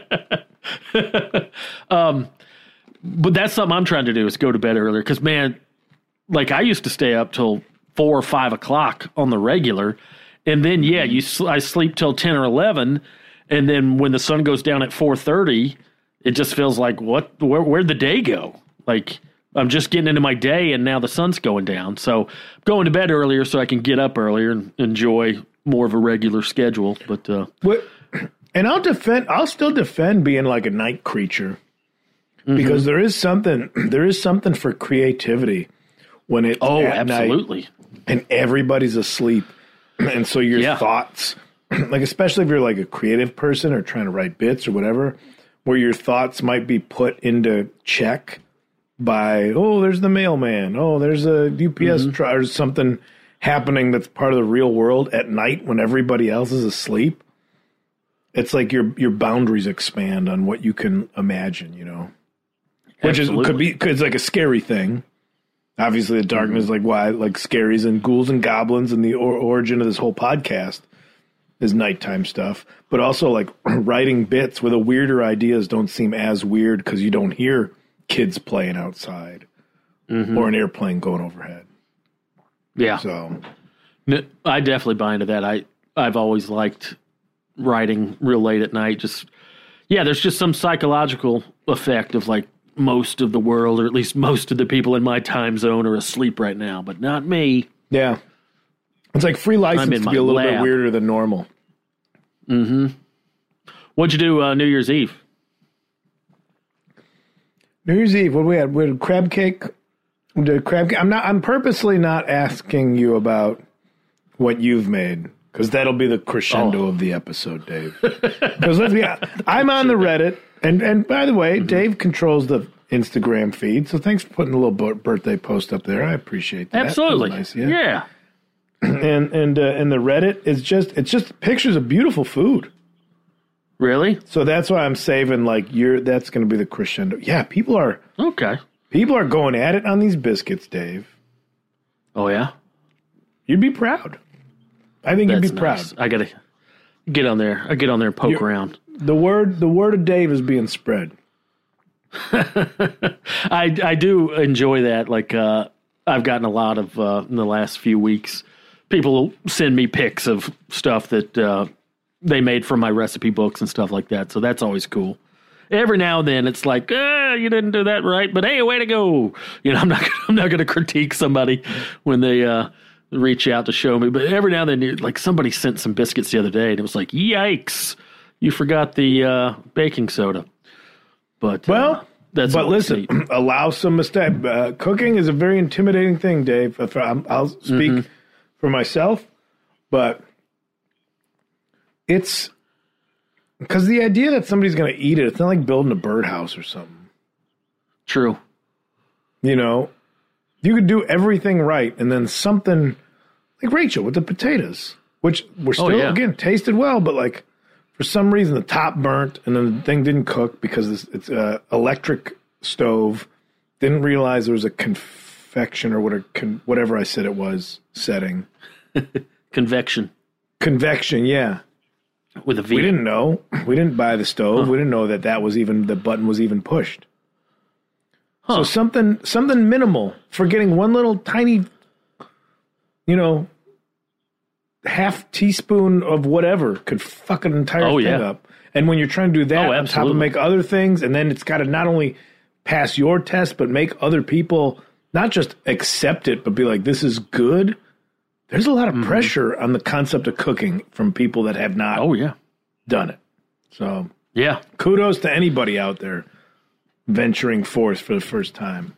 um, but that's something I'm trying to do is go to bed earlier because man, like I used to stay up till four or five o'clock on the regular, and then yeah, you sl- I sleep till ten or eleven, and then when the sun goes down at four thirty, it just feels like what where where'd the day go? Like. I'm just getting into my day, and now the sun's going down. So I'm going to bed earlier so I can get up earlier and enjoy more of a regular schedule. But uh, what, and I'll defend. I'll still defend being like a night creature mm-hmm. because there is something. There is something for creativity when it's oh, at absolutely, night and everybody's asleep, and so your yeah. thoughts, like especially if you're like a creative person or trying to write bits or whatever, where your thoughts might be put into check. By, oh, there's the mailman. Oh, there's a U P S mm-hmm. truck or something happening that's part of the real world at night when everybody else is asleep. It's like your your boundaries expand on what you can imagine, you know. Which Absolutely. is could be cause it's like a scary thing. Obviously, the darkness, mm-hmm. like why, like scaries and ghouls and goblins, and the or- origin of this whole podcast is nighttime stuff. But also, like writing bits where the weirder ideas don't seem as weird because you don't hear kids playing outside mm-hmm. or an airplane going overhead. Yeah. So I definitely buy into that. I, I've always liked writing real late at night. Just, yeah, there's just some psychological effect of like most of the world, or at least most of the people in my time zone are asleep right now, but not me. Yeah. It's like free license to be a little lab. bit weirder than normal. Mm-hmm. What'd you do uh, New Year's Eve? New Year's Eve, what we had? We had crab cake. We did crab cake. I'm not. I'm purposely not asking you about what you've made because that'll be the crescendo oh. of the episode, Dave. Because let's be honest, I'm on the Reddit, and and by the way, mm-hmm. Dave controls the Instagram feed. So thanks for putting a little birthday post up there. I appreciate that. Absolutely, that nice, yeah. yeah. And and uh, and the Reddit is just it's just pictures of beautiful food. Really? So that's why I'm saving, like, you're, that's going to be the crescendo. Yeah, people are... Okay. People are going at it on these biscuits, Dave. Oh, yeah? You'd be proud. I think that's you'd be nice. proud. I got to get on there. I get on there and poke you're, around. The word the word of Dave is being spread. I, I do enjoy that. Like, uh, I've gotten a lot of, uh, in the last few weeks, people send me pics of stuff that... Uh, they made from my recipe books and stuff like that. So that's always cool. Every now and then it's like, ah, you didn't do that right, but hey, way to go. You know, I'm not, I'm not going to critique somebody when they uh, reach out to show me, but every now and then, like somebody sent some biscuits the other day and it was like, yikes, you forgot the uh, baking soda. But, well, uh, that's but listen, allow some mistake. Uh, cooking is a very intimidating thing, Dave. If I'm, I'll speak mm-hmm. for myself, but it's because the idea that somebody's going to eat it, it's not like building a birdhouse or something. True. You know, you could do everything right, and then something like Rachel with the potatoes, which were still, oh, yeah. again, tasted well, but like for some reason the top burnt, and then the thing didn't cook because it's, it's a electric stove. Didn't realize there was a convection or whatever, con, whatever I said it was setting. Convection. Convection, yeah. With a V. We didn't know. We didn't buy the stove. Huh. We didn't know that that was even, the button was even pushed. Huh. So something something minimal for getting one little tiny, you know, half teaspoon of whatever could fuck an entire oh, thing yeah. up. And when you're trying to do that oh, on top of make other things, and then it's got to not only pass your test, but make other people not just accept it, but be like, this is good. There's a lot of mm-hmm. pressure on the concept of cooking from people that have not oh, yeah. done it. So yeah, kudos to anybody out there venturing forth for the first time.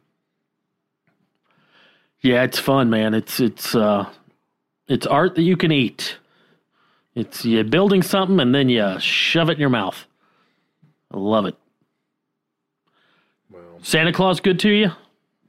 Yeah, it's fun, man. It's it's uh, it's art that you can eat. It's you building something and then you shove it in your mouth. I love it. Well, Santa Claus good to you?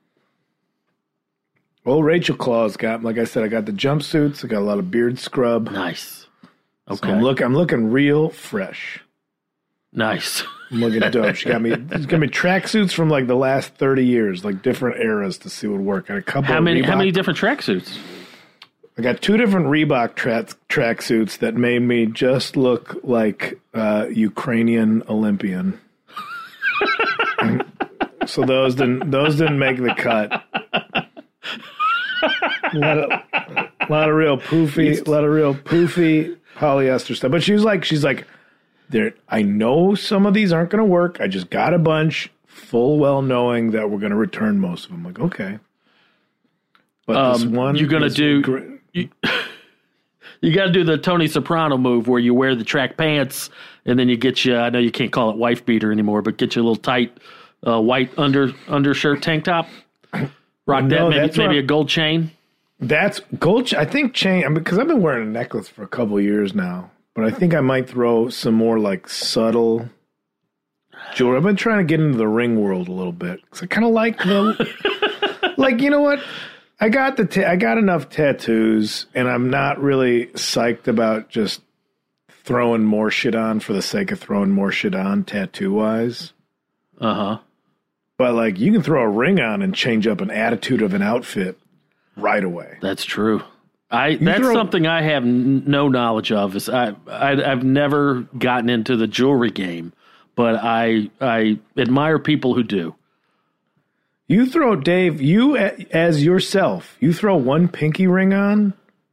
Old Rachel Claus got, like I said, I got the jumpsuits. I got a lot of beard scrub. Nice. Okay. So I'm, look, I'm looking real fresh. Nice. I'm looking dope. She got me. It's gonna be tracksuits from like the last thirty years, like different eras to see what would work. And a couple. How of many? Reebok. How many different tracksuits? I got two different Reebok tra- tracksuits that made me just look like uh, Ukrainian Olympian. So those didn't those didn't make the cut. A lot of, a lot of real poofy, a lot of real poofy polyester stuff. But she was like, she's like, there. I know some of these aren't going to work. I just got a bunch, full well knowing that we're going to return most of them. I'm like, okay. But this Um, one, you're gonna is do- gr- You, you got to do the Tony Soprano move where you wear the track pants and then you get you. I know you can't call it wife beater anymore, but get you a little tight uh, white under undershirt tank top. Rock No, that maybe that's maybe what- a gold chain. That's gold. ch- I think chain. I mean, because I've been wearing a necklace for a couple of years now, but I think I might throw some more like subtle jewelry. I've been trying to get into the ring world a little bit because I kind of like the, like you know what. I got the ta- I got enough tattoos, and I'm not really psyched about just throwing more shit on for the sake of throwing more shit on, tattoo wise. Uh huh. But like, you can throw a ring on and change up an attitude of an outfit right away. That's true. I that's throw- something I have n- no knowledge of. Is I, I I've never gotten into the jewelry game, but I I admire people who do. You throw, Dave, you a- as yourself, you throw one pinky ring on,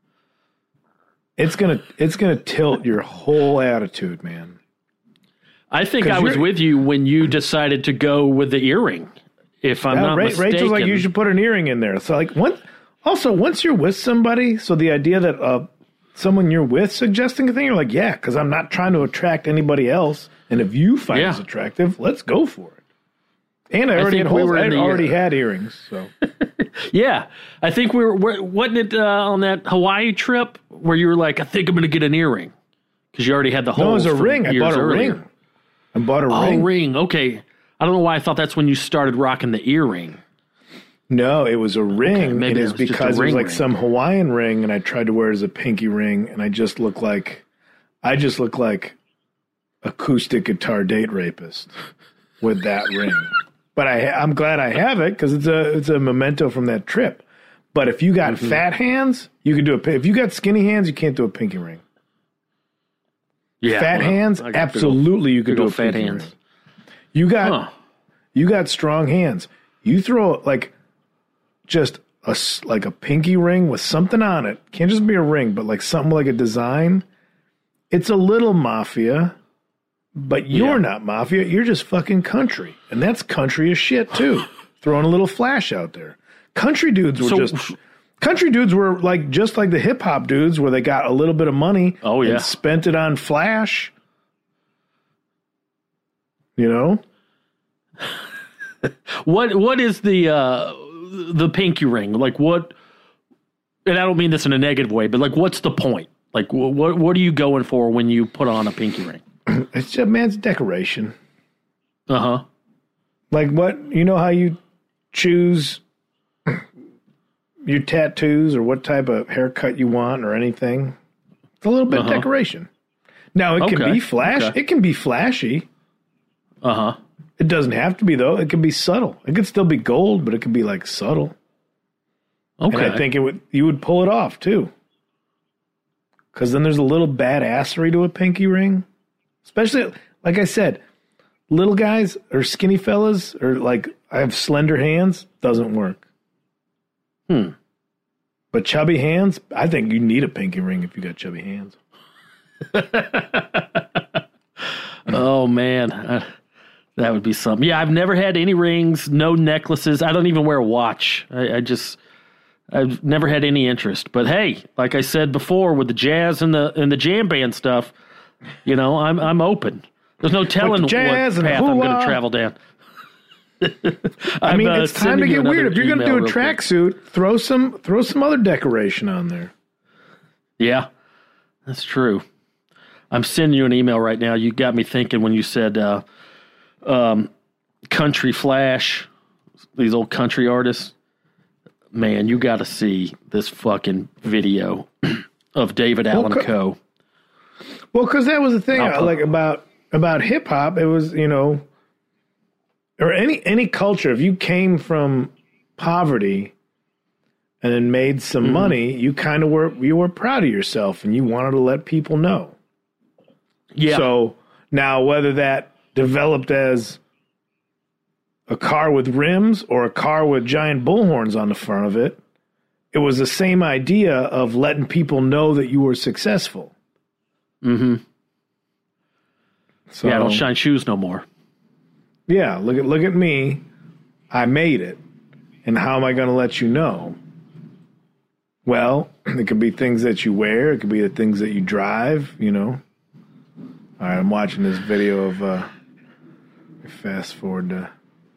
it's gonna it's gonna tilt your whole attitude, man. I think 'Cause I was you're- with you when you decided to go with the earring. If I'm Yeah, not Ra- mistaken, Rachel's like, you should put an earring in there. So like, one, also once you're with somebody, so the idea that uh, someone you're with suggesting a thing, you're like, yeah, because I'm not trying to attract anybody else, and if you find Yeah. this attractive, let's go for it. And I I already, think had, we holes- were in I the, already uh, had earrings, so. Yeah, I think we were, we're, wasn't it uh, on that Hawaii trip where you were like, I think I'm going to get an earring because you already had the holes. No, it was a from ring. I years bought a earlier. ring. I bought a Oh, ring. ring. Okay. I don't know why I thought that's when you started rocking the earring. No, it was a ring. maybe it it is was just a because it was ring like ring. some Hawaiian ring, and I tried to wear it as a pinky ring, and I just look like, I just look like acoustic guitar date rapist with that ring. But I, I'm glad I have it because it's a it's a memento from that trip. But if you got Mm-hmm. fat hands, you can do a. pi- If you got skinny hands, you can't do a pinky ring. Yeah, Fat well, hands, I got big old- absolutely, you could big do a old fat pinky hands. ring. You got Huh. you got strong hands. You throw like just a s- like a pinky ring with something on it. Can't just be a ring, but like something like a design. It's a little mafia, but you're Yeah. not mafia. You're just fucking country, and that's country as shit too. Throwing a little flash out there. Country dudes were So- just country dudes were like just like the hip hop dudes, where they got a little bit of money Oh, yeah. and spent it on flash. You know. What what is the uh, the pinky ring? Like what? And I don't mean this in a negative way, but like, what's the point? Like, wh- what what are you going for when you put on a pinky ring? It's just man's decoration. Uh huh. Like what, you know how you choose your tattoos or what type of haircut you want or anything? It's a little bit Uh-huh. of decoration. Now it can Okay. be flash. Okay. It can be flashy. Uh huh. It doesn't have to be though. It can be subtle. It could still be gold, but it could be like subtle. Okay. And I think it would you would pull it off too. Because then there's a little badassery to a pinky ring. Especially, like I said, little guys or skinny fellas or like I have slender hands, doesn't work. Hmm. But chubby hands, I think you need a pinky ring if you got chubby hands. Oh man, uh, that would be something. Yeah, I've never had any rings, no necklaces. I don't even wear a watch. I, I just, I've never had any interest. But hey, like I said before, with the jazz and the and the jam band stuff, you know, I'm I'm open. There's no telling what jazz path and I'm going hoo-ah. to travel down. I mean, I'm, uh, it's time to sending you get weird. another If you're going to email do a real quick. tracksuit, throw some throw some other decoration on there. Yeah, that's true. I'm sending you an email right now. You got me thinking when you said uh, um, country flash, these old country artists. Man, you got to see this fucking video of David Allen co- Coe. Well, because that was the thing I'll I put- like about about hip hop, it was, you know, or any any culture, if you came from poverty and then made some mm-hmm. money, you kind of were you were proud of yourself and you wanted to let people know. Yeah. So now whether that developed as a car with rims or a car with giant bullhorns on the front of it, it was the same idea of letting people know that you were successful. Mm-hmm. So, yeah, don't shine shoes no more. Yeah, look at look at me. I made it. And how am I going to let you know? Well, it could be things that you wear. It could be the things that you drive, you know. All right, I'm watching this video of, uh, fast forward to,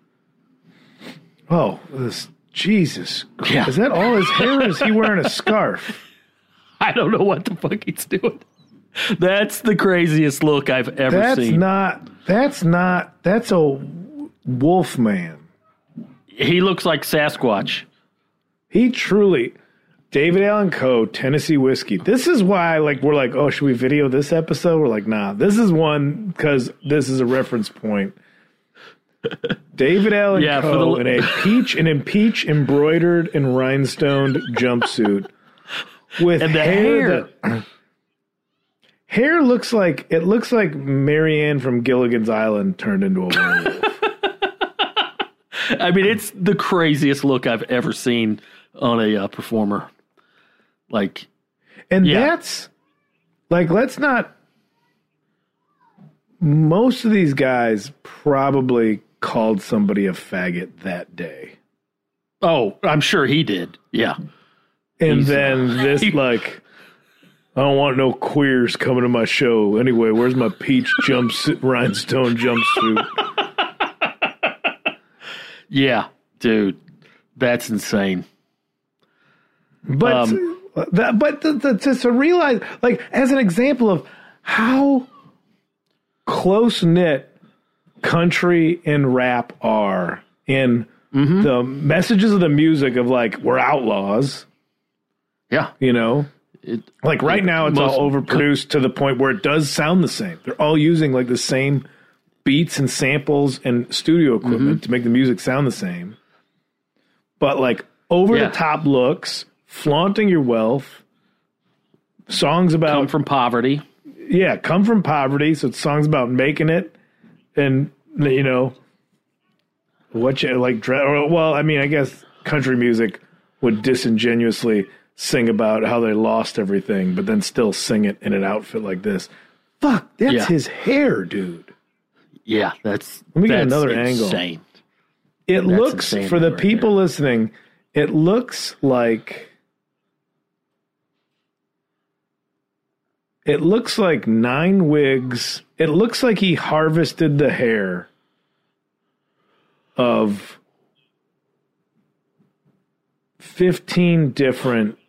oh, this, Jesus. Yeah. Is that all his hair or is he wearing a scarf? I don't know what the fuck he's doing. That's the craziest look I've ever that's seen. Not, that's not, that's a wolf man. He looks like Sasquatch. He truly, David Allan Coe, Tennessee Whiskey. This is why, like, we're like, oh, should we video this episode? We're like, nah, this is one because this is a reference point. David Allan yeah, Coe the... in a peach, an impeach embroidered and rhinestoned jumpsuit with and the hair. hair. That, hair looks like it looks like Marianne from Gilligan's Island turned into a werewolf. I mean, it's the craziest look I've ever seen on a uh, performer. Like, and yeah. that's like, let's not. Most of these guys probably called somebody a faggot that day. Oh, I'm sure he did. Yeah. And He's, then uh, this, he, like, I don't want no queers coming to my show. Anyway, where's my peach jumpsuit, rhinestone jumpsuit? Yeah, dude, that's insane. But um, that, but to, to, to, to realize, like, as an example of how close knit country and rap are in mm-hmm. the messages of the music of like we're outlaws. Yeah, you know, it, like right it, now it's most, all overproduced to the point where it does sound the same. They're all using like the same beats and samples and studio equipment mm-hmm. to make the music sound the same. But like over yeah. the top looks, flaunting your wealth, songs about come from poverty. Yeah, come from poverty. So it's songs about making it, and you know what you like. Or, well, I mean, I guess country music would disingenuously sing about how they lost everything, but then still sing it in an outfit like this. Fuck, that's yeah. his hair, dude. Yeah, that's let me that's get another insane. angle. It that's looks for the right people there. listening. It looks like it looks like nine wigs. It looks like he harvested the hair of fifteen different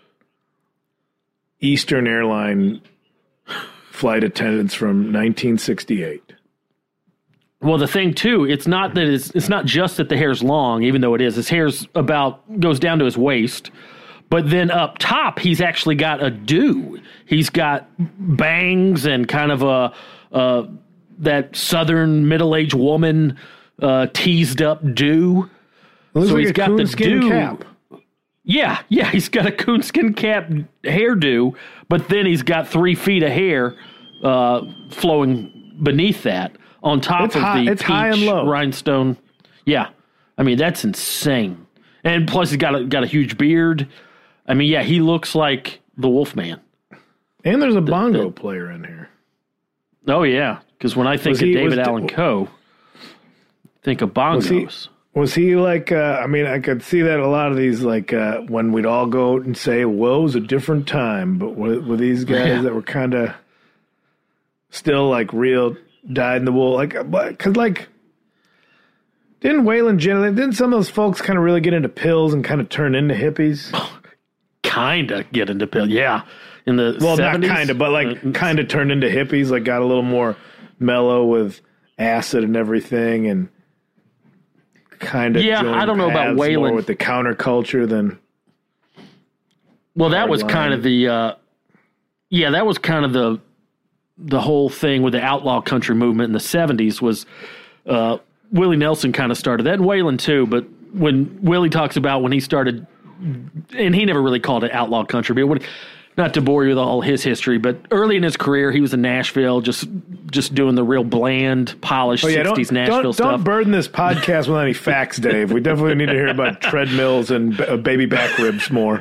Eastern Airline flight attendants from nineteen sixty-eight. Well, the thing too, it's not that it's it's not just that the hair's long, even though it is. His hair's about goes down to his waist, but then up top he's actually got a do. He's got bangs and kind of a uh, that Southern middle-aged woman uh, teased up do. Looks so like he's a got the do. Cap. Yeah, yeah, he's got a coonskin cap hairdo, but then he's got three feet of hair uh, flowing beneath that. On top it's of high, the it's peach high and low. rhinestone. Yeah. I mean, that's insane. And plus he's got a, got a huge beard. I mean, yeah, he looks like the Wolfman. And there's a the, bongo the, player in here. Oh, yeah. Because when I think was of he, David was, Allan Coe, think of bongos. Was he, was he like, uh, I mean, I could see that a lot of these, like, uh, when we'd all go and say, well, it was a different time. But were, were these guys yeah. that were kind of still, like, real... dyed in the wool, like, because like, didn't Waylon Jennings, didn't some of those folks kind of really get into pills and kind of turn into hippies? kind of get into pills, yeah. In the well, seventies? Not kind of, but like, uh, kind of turned into hippies, like, got a little more mellow with acid and everything, and kind of yeah. I don't know about Waylon with the counterculture than. Well, that was line. kind of the, uh, yeah, that was kind of the. the whole thing with the outlaw country movement in the seventies was uh, Willie Nelson kind of started that, and Waylon too. But when Willie talks about when he started, and he never really called it outlaw country, but when, not to bore you with all his history, but early in his career, he was in Nashville, just just doing the real bland, polished Oh, yeah, sixties don't, Nashville don't, stuff. Don't burden this podcast with any facts, Dave. We definitely need to hear about treadmills and b- baby back ribs more.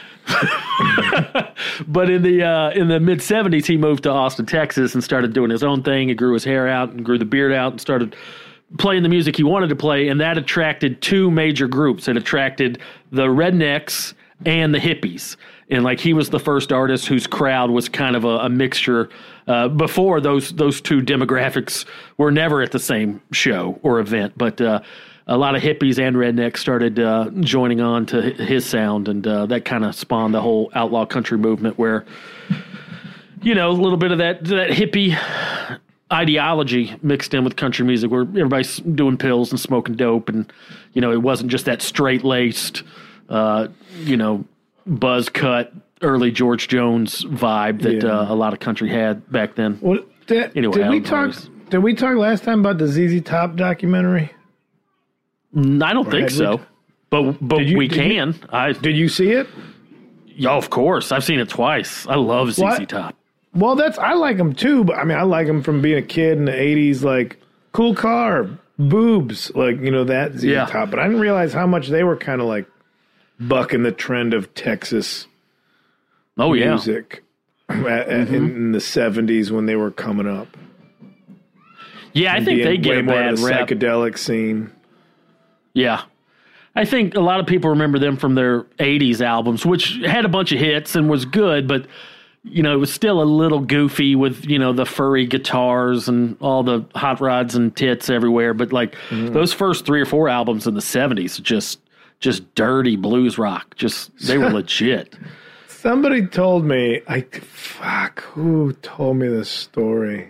But in the uh, in the mid seventies, he moved to Austin, Texas, and started doing his own thing. He grew his hair out and grew the beard out and started playing the music he wanted to play, and that attracted two major groups. It attracted the rednecks and the hippies. And like he was the first artist whose crowd was kind of a, a mixture. Uh, before those those two demographics were never at the same show or event, but uh, a lot of hippies and rednecks started uh, joining on to his sound, and uh, that kind of spawned the whole outlaw country movement, where you know a little bit of that that hippie ideology mixed in with country music, where everybody's doing pills and smoking dope, and you know it wasn't just that straight laced, uh, you know. buzz cut, early George Jones vibe that Yeah. uh, a lot of country had back then. Well, did, Anyway, did we Alan talk? Price. Did we talk last time about the Z Z Top documentary? Mm, I don't think had we- so, but but Did you- we did you- can. I Did you see it? yeah, of course. I've seen it twice. I love Z Z What? Top. Well, that's I like them too, but I mean, I like them from being a kid in the eighties. Like, cool car, boobs, like you know that Z Z Yeah. Top. But I didn't realize how much they were kind of like bucking the trend of Texas Oh yeah, music at, at, in, in the seventies when they were coming up. yeah. I think Being they get way a more bad of the rep. psychedelic scene. Yeah. I think a lot of people remember them from their eighties albums, which had a bunch of hits and was good, but, you know, it was still a little goofy with, you know, the furry guitars and all the hot rods and tits everywhere. But, like, Mm-hmm. those first three or four albums in the seventies, just just dirty blues rock. Just, they were legit. Somebody told me, I fuck, who told me this story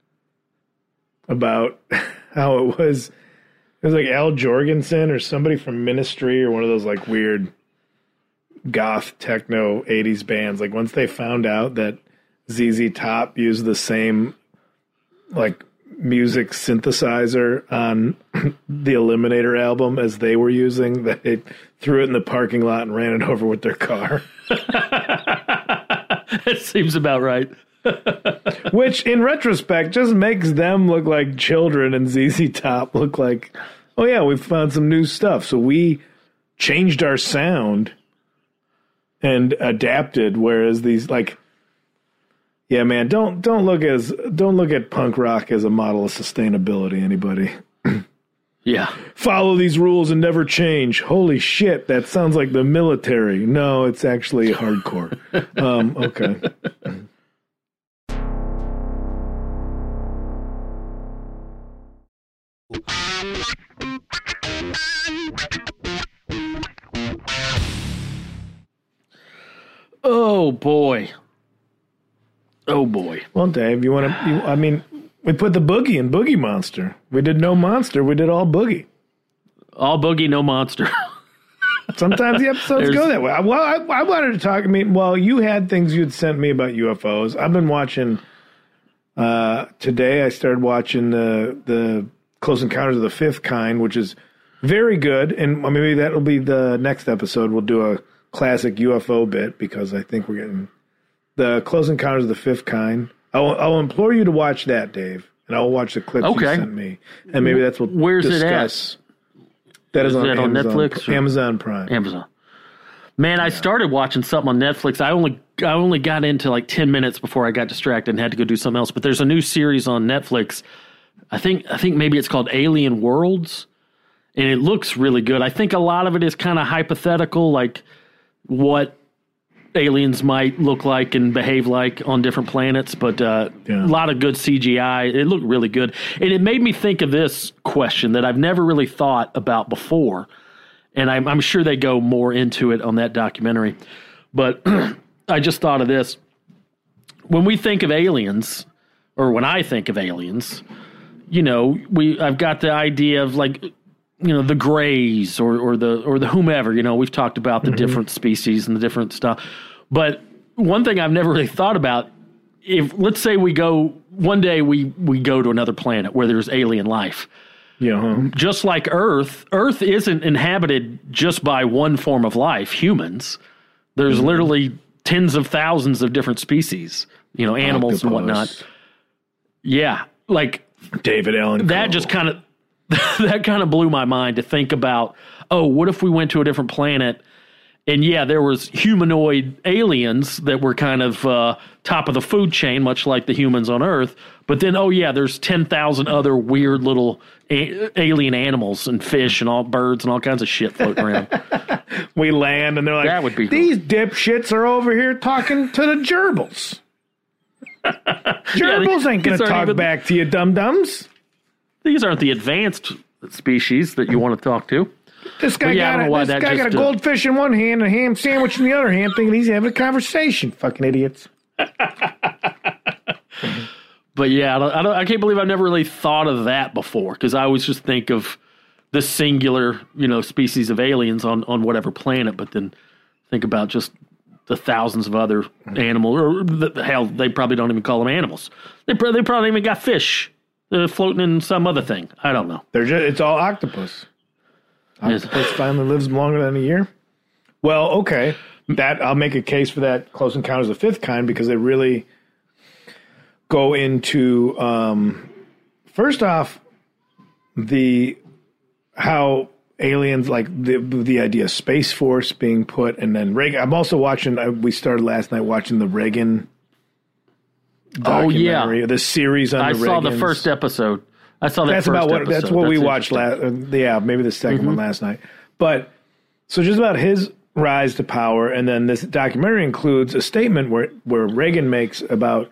about how it was. It was like Al Jorgensen or somebody from Ministry or one of those like weird goth techno eighties bands. Like once they found out that Z Z Top used the same like music synthesizer on the Eliminator album as they were using, that they threw it in the parking lot and ran it over with their car. That seems about right. Which, in retrospect, just makes them look like children and Z Z Top look like, oh yeah, we found some new stuff. So we changed our sound and adapted. Whereas these, like, yeah, man, don't don't look as don't look at punk rock as a model of sustainability. Anybody Yeah. follow these rules and never change? Holy shit, that sounds like the military. No, it's actually hardcore. um, okay. Oh, boy. Oh, boy. Well, Dave, you want to? I mean, we put the boogie in Boogie Monster. We did no monster. We did all boogie. All boogie, no monster. Sometimes the episodes go that way. Well, I, I wanted to talk. I mean, well, you had things you'd sent me about U F Os. I've been watching. Uh, today, I started watching the the Close Encounters of the Fifth Kind, which is very good. And maybe that will be the next episode. We'll do a classic U F O bit because I think we're getting the Close Encounters of the Fifth Kind. I'll, I'll implore you to watch that, Dave, and I'll watch the clips Okay. you sent me, and maybe that's what we'll Where's it discuss. That is, Is on, that on Amazon, Netflix or- Amazon Prime. Amazon. Man, I started watching something on Netflix. I only I only got into like ten minutes before I got distracted and had to go do something else. But there's a new series on Netflix. I think I think maybe it's called Alien Worlds, and it looks really good. I think a lot of it is kind of hypothetical, like what aliens might look like and behave like on different planets. But uh, Yeah. a lot of good C G I. It looked really good, and it made me think of this question that I've never really thought about before. And I'm, I'm sure they go more into it on that documentary. But I just thought of this. When we think of aliens, or when I think of aliens, you know, we I've got the idea of like, you know, the Greys or or the or the whomever. You know, we've talked about the different species and the different stuff. But one thing I've never really thought about if let's say we go one day, we we go to another planet where there's alien life. Yeah, huh? Just like Earth, Earth isn't inhabited just by one form of life, humans. There's mm-hmm. literally tens of thousands of different species, you know, animals Octopus. and whatnot. Yeah, like David Allen. That Cole. just kind of that kind of blew my mind to think about. Oh, what if we went to a different planet? And yeah, there was humanoid aliens that were kind of uh, top of the food chain, much like the humans on Earth. But then, oh yeah, there's ten thousand other weird little a- alien animals and fish and all birds and all kinds of shit floating around. We land and they're like, that would be cool. These dipshits are over here talking to the gerbils. Gerbils yeah, ain't going to talk even, back to you, dum-dums. These aren't the advanced species that you want to talk to. This guy yeah, got, a, this guy got a goldfish in one hand and a ham sandwich in the other hand, thinking he's having a conversation. Fucking idiots. But yeah, I, don't, I, don't, I can't believe I've never really thought of that before, because I always just think of the singular, you know, species of aliens on, on whatever planet, but then think about just the thousands of other animals, or the, hell, they probably don't even call them animals. They, they probably even got fish uh, floating in some other thing. I don't know. They're just, it's all octopus. Octopus finally lives longer than a year. Well, okay, that I'll make a case for that. Close Encounters of the Fifth Kind, because they really go into um, first off the how aliens, like the the idea of Space Force being put, and then Reagan. I'm also watching. I, we started last night watching the Reagan documentary, oh, yeah. the series on I the Reagans. saw the first episode. I saw that that's first about what episode. that's what that's we watched last. Uh, yeah, maybe the second mm-hmm. one last night. But so just about his rise to power, and then this documentary includes a statement where where Reagan makes about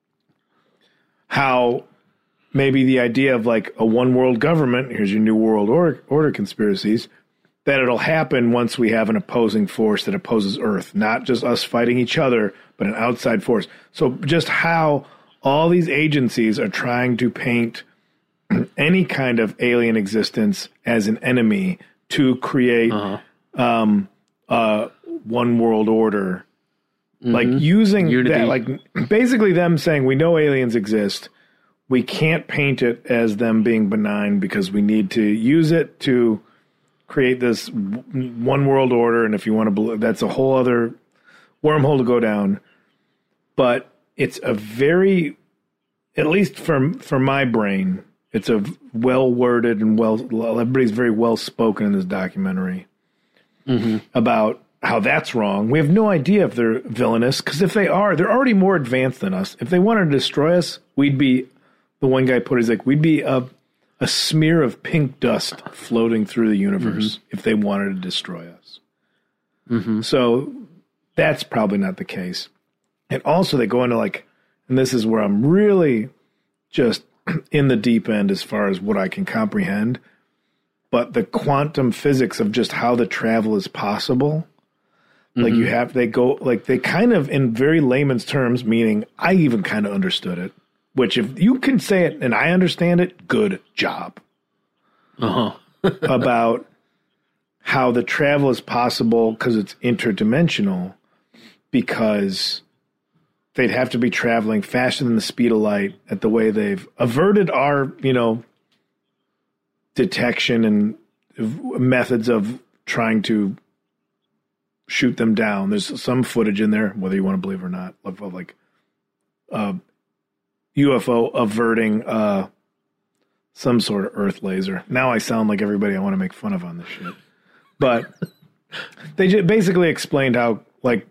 how maybe the idea of like a one world government, here's your new world order, order conspiracies, that it'll happen once we have an opposing force that opposes Earth, not just us fighting each other, but an outside force. So just how all these agencies are trying to paint any kind of alien existence as an enemy to create uh-huh. um, uh, one world order. Mm-hmm. Like using Unity. that, like basically them saying, we know aliens exist. We can't paint it as them being benign because we need to use it to create this one world order. And if you want to believe, that's a whole other wormhole to go down. But it's a very, at least for, for my brain, it's a well worded and well, everybody's very well spoken in this documentary mm-hmm. about how that's wrong. We have no idea if they're villainous, because if they are, they're already more advanced than us. If they wanted to destroy us, we'd be, the one guy put it, he's like, we'd be a, a smear of pink dust floating through the universe mm-hmm. if they wanted to destroy us. Mm-hmm. So that's probably not the case. And also they go into like, and this is where I'm really just in the deep end as far as what I can comprehend, but the quantum physics of just how the travel is possible. Mm-hmm. Like you have, they go, like they kind of in very layman's terms, meaning I even kind of understood it, which if you can say it and I understand it, good job. Uh-huh. About how the travel is possible because it's interdimensional, because they'd have to be traveling faster than the speed of light at the way they've averted our, you know, detection and methods of trying to shoot them down. There's some footage in there, whether you want to believe it or not, of, of like uh, U F O averting uh, some sort of Earth laser. Now I sound like everybody I want to make fun of on this shit. But they just basically explained how, like,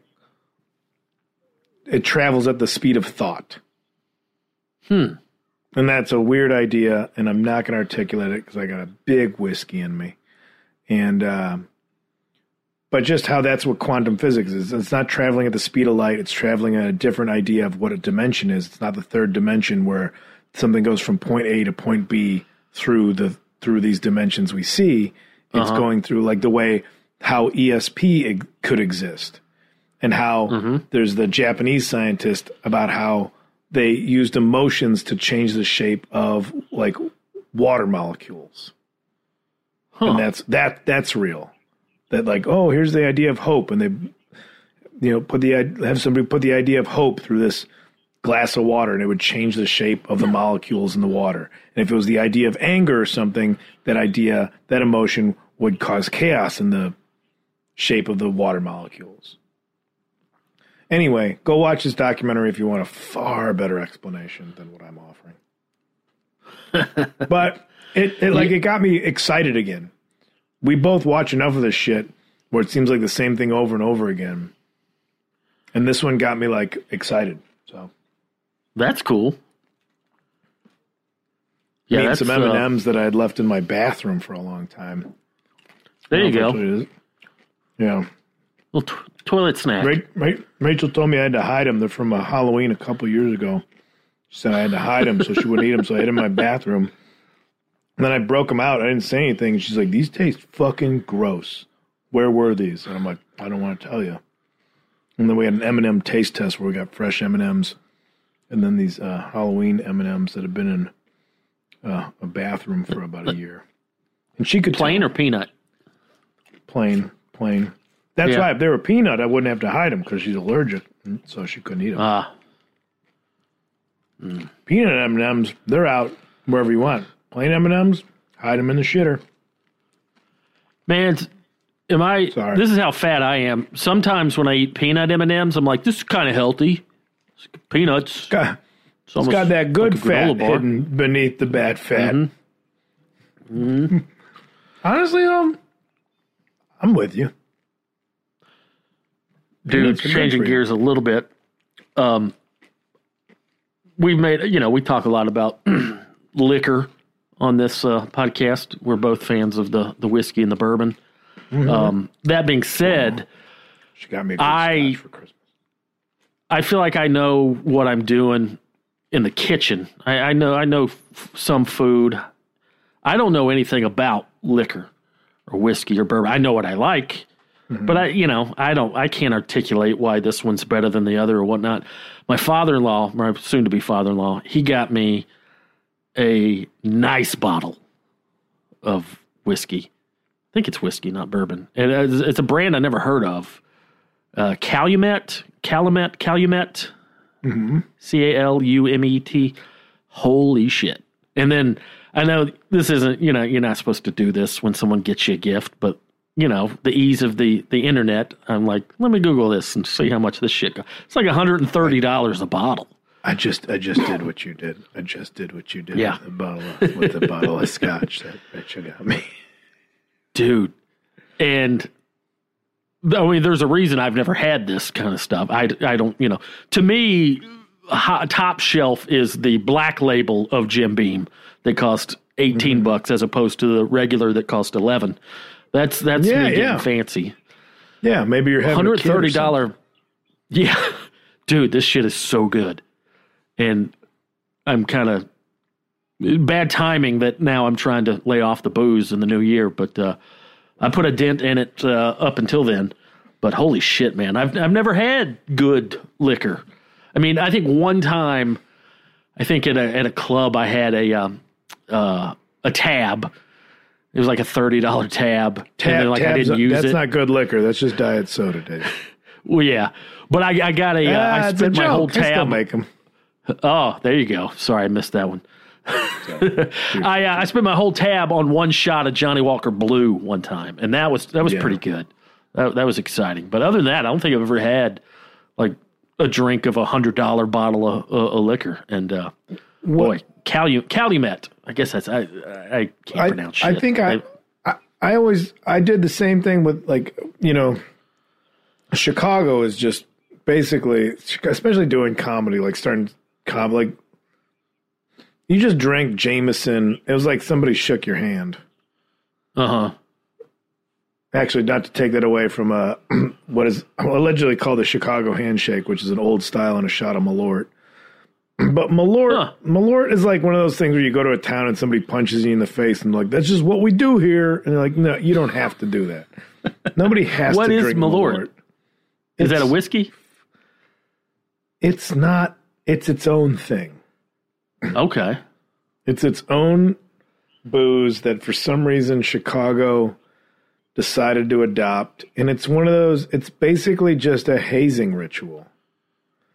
it travels at the speed of thought. Hmm. And that's a weird idea, and I'm not going to articulate it because I got a big whiskey in me. And, um, but just how that's what quantum physics is. It's not traveling at the speed of light. It's traveling at a different idea of what a dimension is. It's not the third dimension where something goes from point A to point B through the through these dimensions we see. It's uh-huh. going through like the way how E S P eg- could exist. And how mm-hmm. there's the Japanese scientist about how they used emotions to change the shape of like water molecules. Huh. And that's that that's real. That like, oh, here's the idea of hope, and they, you know, put the have somebody put the idea of hope through this glass of water, and it would change the shape of the molecules in the water. And if it was the idea of anger or something, that idea, that emotion would cause chaos in the shape of the water molecules. Anyway, go watch this documentary if you want a far better explanation than what I'm offering. But it, it like it got me excited again. We both watch enough of this shit where it seems like the same thing over and over again. And this one got me like excited. So that's cool. Yeah, Made that's some M and uh, M's that I had left in my bathroom for a long time. There you go. Unfortunately, it is- Yeah. Little t- toilet snack. Ra- Ra- Rachel told me I had to hide them. They're from a Halloween a couple years ago. She said I had to hide them so she wouldn't eat them, so I hid them in my bathroom. And then I broke them out. I didn't say anything. And she's like, these taste fucking gross. Where were these? And I'm like, I don't want to tell you. And then we had an M and M taste test where we got fresh M and M's. And then these uh, Halloween M and M's that have been in uh, a bathroom for about a year. And she could Plain tell. or peanut? Plain, plain. That's Yeah. why if they were peanut, I wouldn't have to hide them because she's allergic, so she couldn't eat them. Ah, Peanut M and M's, they're out wherever you want. Plain M and M's, hide them in the shitter. man, am I? Sorry. This is how fat I am. Sometimes when I eat peanut M and M's, I'm like, this is kind of healthy. It's peanuts. Got, It's it's almost got that good like a fat granola bar. hidden beneath the bad fat. Mm-hmm. Mm-hmm. Honestly, um, I'm with you. Dude, Peanuts are good changing for you. gears a little bit. Um, we've made, you know, we talk a lot about liquor on this uh, podcast. We're both fans of the, the whiskey and the bourbon. Mm-hmm. Um, that being said, She got me a good I- scotch for Christmas. I feel like I know what I'm doing in the kitchen. I, I know I know f- some food. I don't know anything about liquor or whiskey or bourbon. I know what I like, Mm-hmm. but I, you know, I don't. I can't articulate why this one's better than the other or whatnot. My father-in-law, my soon-to-be father-in-law, he got me a nice bottle of whiskey. I think it's whiskey, not bourbon. And it's, it's a brand I never heard of. Uh, Calumet, Calumet, Calumet, Mm-hmm. C A L U M E T. Holy shit. And then I know this isn't, you know, you're not supposed to do this when someone gets you a gift, but, you know, the ease of the, the internet, I'm like, let me Google this and see how much this shit goes. It's like one hundred thirty dollars a bottle. I just, I just did what you did. I just did what you did Yeah. with the bottle of, with the bottle of scotch that Rachel got me. Dude. And I mean, there's a reason I've never had this kind of stuff. I, I don't, you know, to me, hot, top shelf is the black label of Jim Beam that cost eighteen Mm-hmm. bucks as opposed to the regular that cost eleven. That's, that's Yeah, me getting yeah. fancy. Yeah, maybe you're having one a hundred kid or thirty something. dollars. Yeah. Dude, this shit is so good. And I'm kind of bad timing that now I'm trying to lay off the booze in the new year, but uh, I put a dent in it uh, up until then. But holy shit, man. I've I've never had good liquor. I mean, I think one time, I think at a at a club I had a um, uh, a tab. It was like a thirty dollars tab. Tab, and then, like I tabs- didn't use that's it. not good liquor. That's just diet soda, Dave. Well, yeah. But I, I got a, uh, Ah, I it's spent a my joke. whole I still tab. make them. Oh, there you go. Sorry, I missed that one. I uh, I spent my whole tab on one shot of Johnny Walker Blue one time, and that was that was Yeah. pretty good. That that was exciting. But other than that, I don't think I've ever had like a drink of a hundred dollar bottle of, uh, of liquor. And uh, boy, Calu- Calumet. I guess that's I I can't I, pronounce shit. I think I, I, I always, I did the same thing with like, you know, Chicago is just basically, especially doing comedy, like starting com, like you just drank Jameson. It was like somebody shook your hand. uh huh. Actually, not to take that away from uh, what is allegedly called the Chicago handshake, which is an old style and a shot of Malort. But Malort, Huh. Malort is like one of those things where you go to a town and somebody punches you in the face and like, that's just what we do here. And you're like, no, you don't have to do that. Nobody has What to is drink Malort? Malort. Is that a It's- whiskey? It's not, it's its own thing. Okay. It's its own booze that for some reason Chicago decided to adopt. And it's one of those, it's basically just a hazing ritual.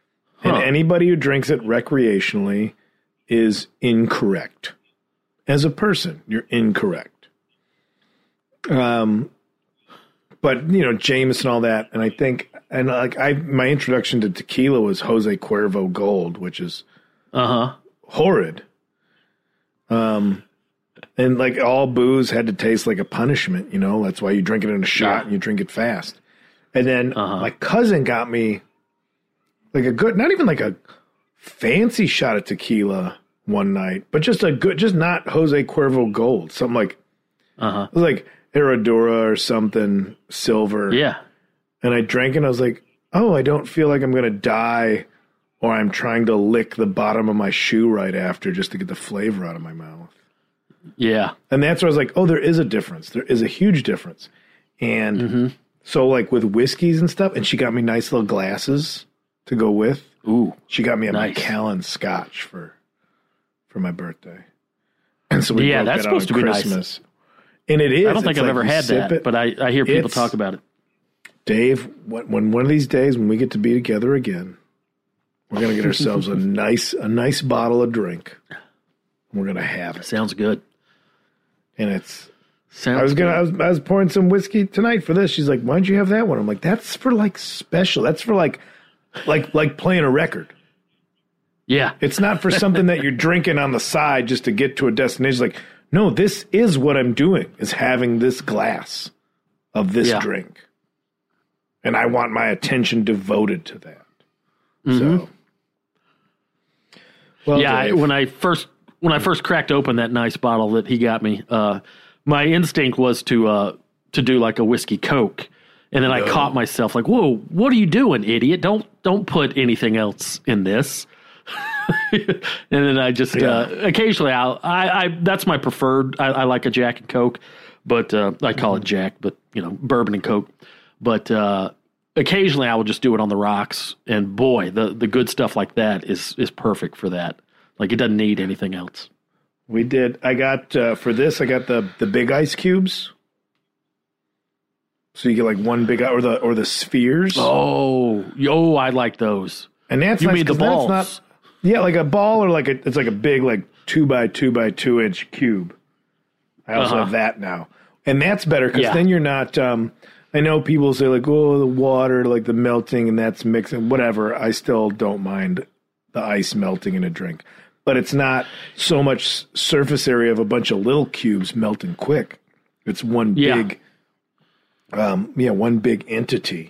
And Huh. anybody who drinks it recreationally is incorrect. As a person, you're incorrect. Um, but you know, Jameson and all that, and I think, and like I, my introduction to tequila was Jose Cuervo Gold, which is Uh huh. horrid. Um, and like all booze had to taste like a punishment, you know. That's why you drink it in a shot Yeah. and you drink it fast. And then Uh-huh. my cousin got me like a good, not even like a fancy shot of tequila one night, but just a good, just not Jose Cuervo Gold, something like, Uh huh. it was like Herradura or something silver. Yeah. And I drank it and I was like, oh, I don't feel like I'm going to die or I'm trying to lick the bottom of my shoe right after just to get the flavor out of my mouth. Yeah. And that's where I was like, oh, there is a difference. There is a huge difference. And Mm-hmm. so like with whiskeys and stuff, and she got me nice little glasses to go with. Ooh. She got me a Nice. Macallan Scotch for for my birthday. And so we Yeah, broke that's that out supposed on to be nice. Christmas. And it is. I don't think It's I've like ever you had sip that, it. but I, I hear people It's- talk about it. Dave, when, when one of these days when we get to be together again, we're gonna get ourselves a nice a nice bottle of drink. We're gonna have it, Sounds good. and it's. Sounds I was gonna. good. I was, I was pouring some whiskey tonight for this. She's like, "Why'd you have that one?" I'm like, "That's for like special. That's for like, like like playing a record. Yeah. It's not for something that you're drinking on the side just to get to a destination. Like, no, this is what I'm doing. Is having this glass of this Yeah. drink, and I want my attention devoted to that. So, well, yeah, I, Dave, when I first when I first cracked open that nice bottle that he got me, uh, my instinct was to uh, to do like a whiskey Coke, and then I caught myself like, "Whoa, what are you doing, idiot? Don't don't put anything else in this." And then I just uh, occasionally I'll I, I that's my preferred. I, I like a Jack and Coke, but uh, I call it Jack, but you know, bourbon and Coke. But uh, occasionally I will just do it on the rocks, and boy, the the good stuff like that is is perfect for that. Like it doesn't need anything else. we did. I got uh, for this. I got the the big ice cubes. So you get like one big or the or the spheres. Oh, yo, I like those. And that's You nice mean the 'cause then it's balls? not, yeah, like a ball or like a it's like a big like two by two by two inch cube. I also Uh-huh. have that now, and that's better because Yeah. then you're not. Um, I know people say like, oh, the water, like the melting, and that's mixing. Whatever. I still don't mind the ice melting in a drink, but it's not so much s- surface area of a bunch of little cubes melting quick. It's one Yeah. big, um, yeah, one big entity.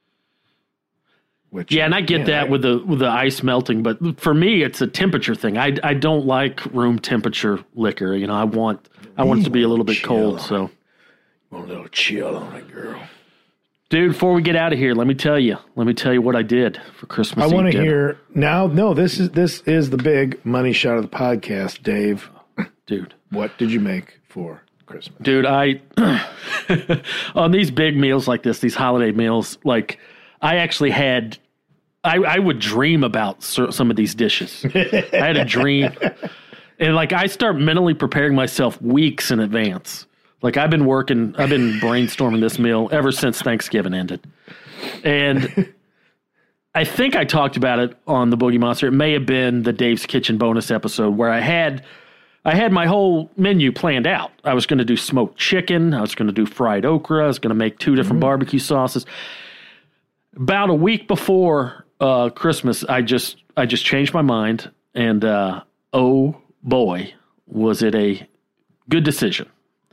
Which, Yeah, and I get man, that I- with the with the ice melting, but for me, it's a temperature thing. I, I don't like room temperature liquor. You know, I want I want it to be a little bit cold. So, Want a little chill on it, girl. dude, before we get out of here, let me tell you, let me tell you what I did for Christmas. I Eve want to dinner. hear now. No, this is this is the big money shot of the podcast, Dave. dude. What did you make for Christmas? Dude, I on these big meals like this, these holiday meals, like I actually had, I, I would dream about cer- some of these dishes. I had a dream, and like I start mentally preparing myself weeks in advance. Like I've been working, I've been brainstorming this meal ever since Thanksgiving ended, and I think I talked about it on the Boogie Monster. It may have been the Dave's Kitchen bonus episode where I had. I had my whole menu planned out. I was going to do smoked chicken. I was going to do fried okra. I was going to make two different barbecue sauces. About a week before uh, Christmas, I just I just changed my mind, and uh, oh boy, was it a good decision.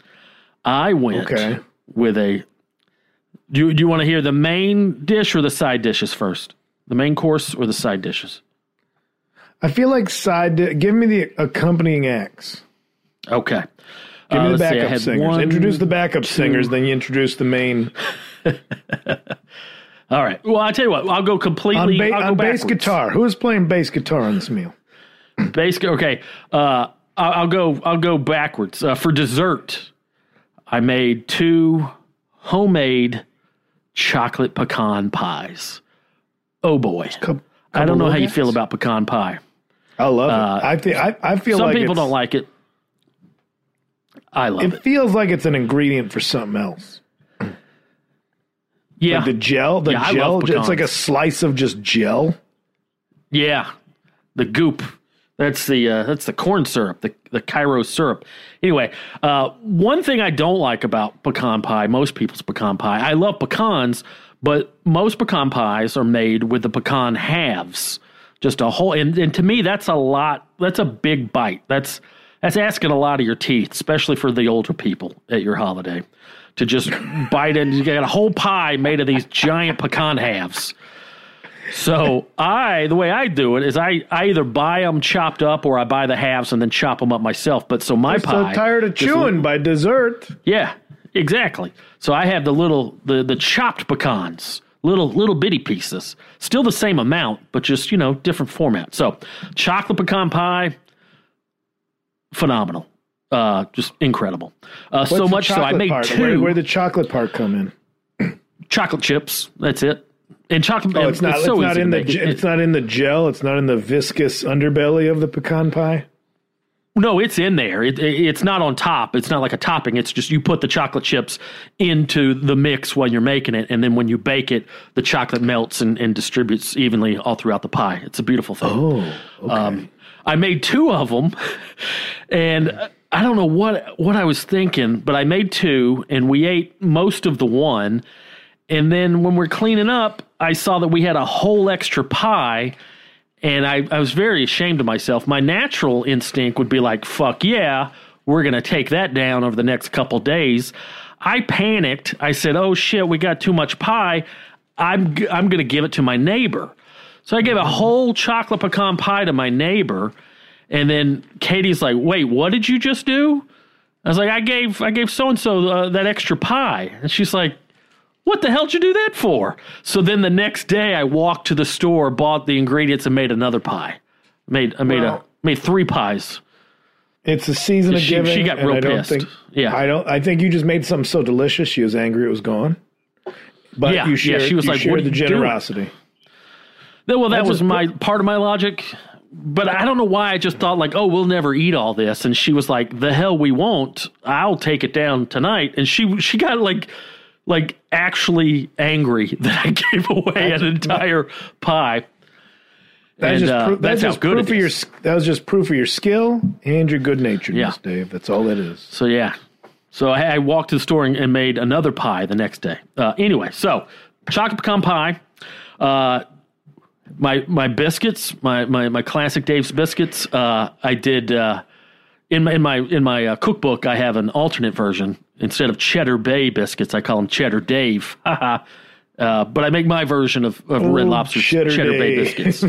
I went Okay. with a. Do you, do you want to hear the main dish or the side dishes first? The main course or the side dishes? I feel like side. Di- give me the accompanying acts. Okay. Give Uh, me the let's see, I backup had singers. one, Introduce the backup singers, then you introduce the main All right. Well, I'll tell you what. I'll go on, completely ba- I'll go on bass backwards. guitar. Who is playing bass guitar on this meal? Bass. gu- Okay. Uh, I'll, I'll go. I'll go backwards. Uh, for dessert, I made two homemade chocolate pecan pies. Oh boy! Cou- I don't know couple how you of feel acts? about pecan pie. I love it. I feel. I, I feel Some like people it's- don't like it. I love It it. feels like it's an ingredient for something else. Yeah. Like the gel, the Yeah, I gel. love It's like a pecans. slice of just gel. Yeah, the goop. That's the uh, that's the corn syrup, the the Cairo syrup. Anyway, uh, one thing I don't like about pecan pie, most people's pecan pie, I love pecans, but most pecan pies are made with the pecan halves, just a whole. And, and to me, that's a lot. That's a big bite. That's that's asking a lot of your teeth, especially for the older people at your holiday, to just bite it. You got a whole pie made of these giant pecan halves. So I, the way I do it is I, I either buy them chopped up or I buy the halves and then chop them up myself. But so my I'm pie, so tired of chewing little, by dessert. Yeah, exactly. So I have the little the the chopped pecans, little little bitty pieces, still the same amount, but just you know different format. So chocolate pecan pie, phenomenal, uh, just incredible. Uh, so the much so I made part? two. Where, where the chocolate part come in? Chocolate chips. That's it. And chocolate. Oh, it's not. It's, It's, so not easy in to the. make. ge- It- It's not in the gel. It's not in the viscous underbelly of the pecan pie. No, it's in there. It, it, it's not on top. It's not like a topping. It's just you put the chocolate chips into the mix when you're making it, and then when you bake it, the chocolate melts and, and distributes evenly all throughout the pie. It's a beautiful thing. Oh, okay. Um, I made two of them, and I don't know what what I was thinking, but I made two, and we ate most of the one. And then when we're cleaning up, I saw that we had a whole extra pie, and I, I was very ashamed of myself. My natural instinct would be like, fuck yeah, we're going to take that down over the next couple days. I panicked. I said, oh, shit, we got too much pie. I'm, g- I'm going to give it to my neighbor. So I gave a whole chocolate pecan pie to my neighbor, and then Katie's like, wait, what did you just do? I was like, I gave I gave so-and-so uh, that extra pie. And she's like, what the hell did you do that for? So then the next day I walked to the store, bought the ingredients, and made another pie. Made I made Well, a made three pies. It's a season of She- giving. she got and real I don't pissed. Think, Yeah. I don't. I think you just made something so delicious. She was angry it was gone. But Yeah, you yeah, shared. she was you like, shared "What are the you doing?" generosity. Well, that I was just my part of my logic, but I don't know why I just thought like, oh, we'll never eat all this, and she was like, the hell we won't. I'll take it down tonight, and she she got like like actually angry that I gave away an entire pie. That's And, just, uh, proof, that's that's how just good proof it of your. is. That was just proof of your skill and your good naturedness, Yeah. Dave. That's all that is. So yeah, so I, I walked to the store and, and made another pie the next day. Uh, anyway, so chocolate pecan pie, uh, my my biscuits, my my my classic Dave's biscuits. Uh, I did uh, in my in my in my uh, cookbook. I have an alternate version. Instead of Cheddar Bay biscuits, I call them Cheddar Dave. Haha. uh, but I make my version of, of Red Oh, Lobster's Cheddar Cheddar, Bay Day. biscuits.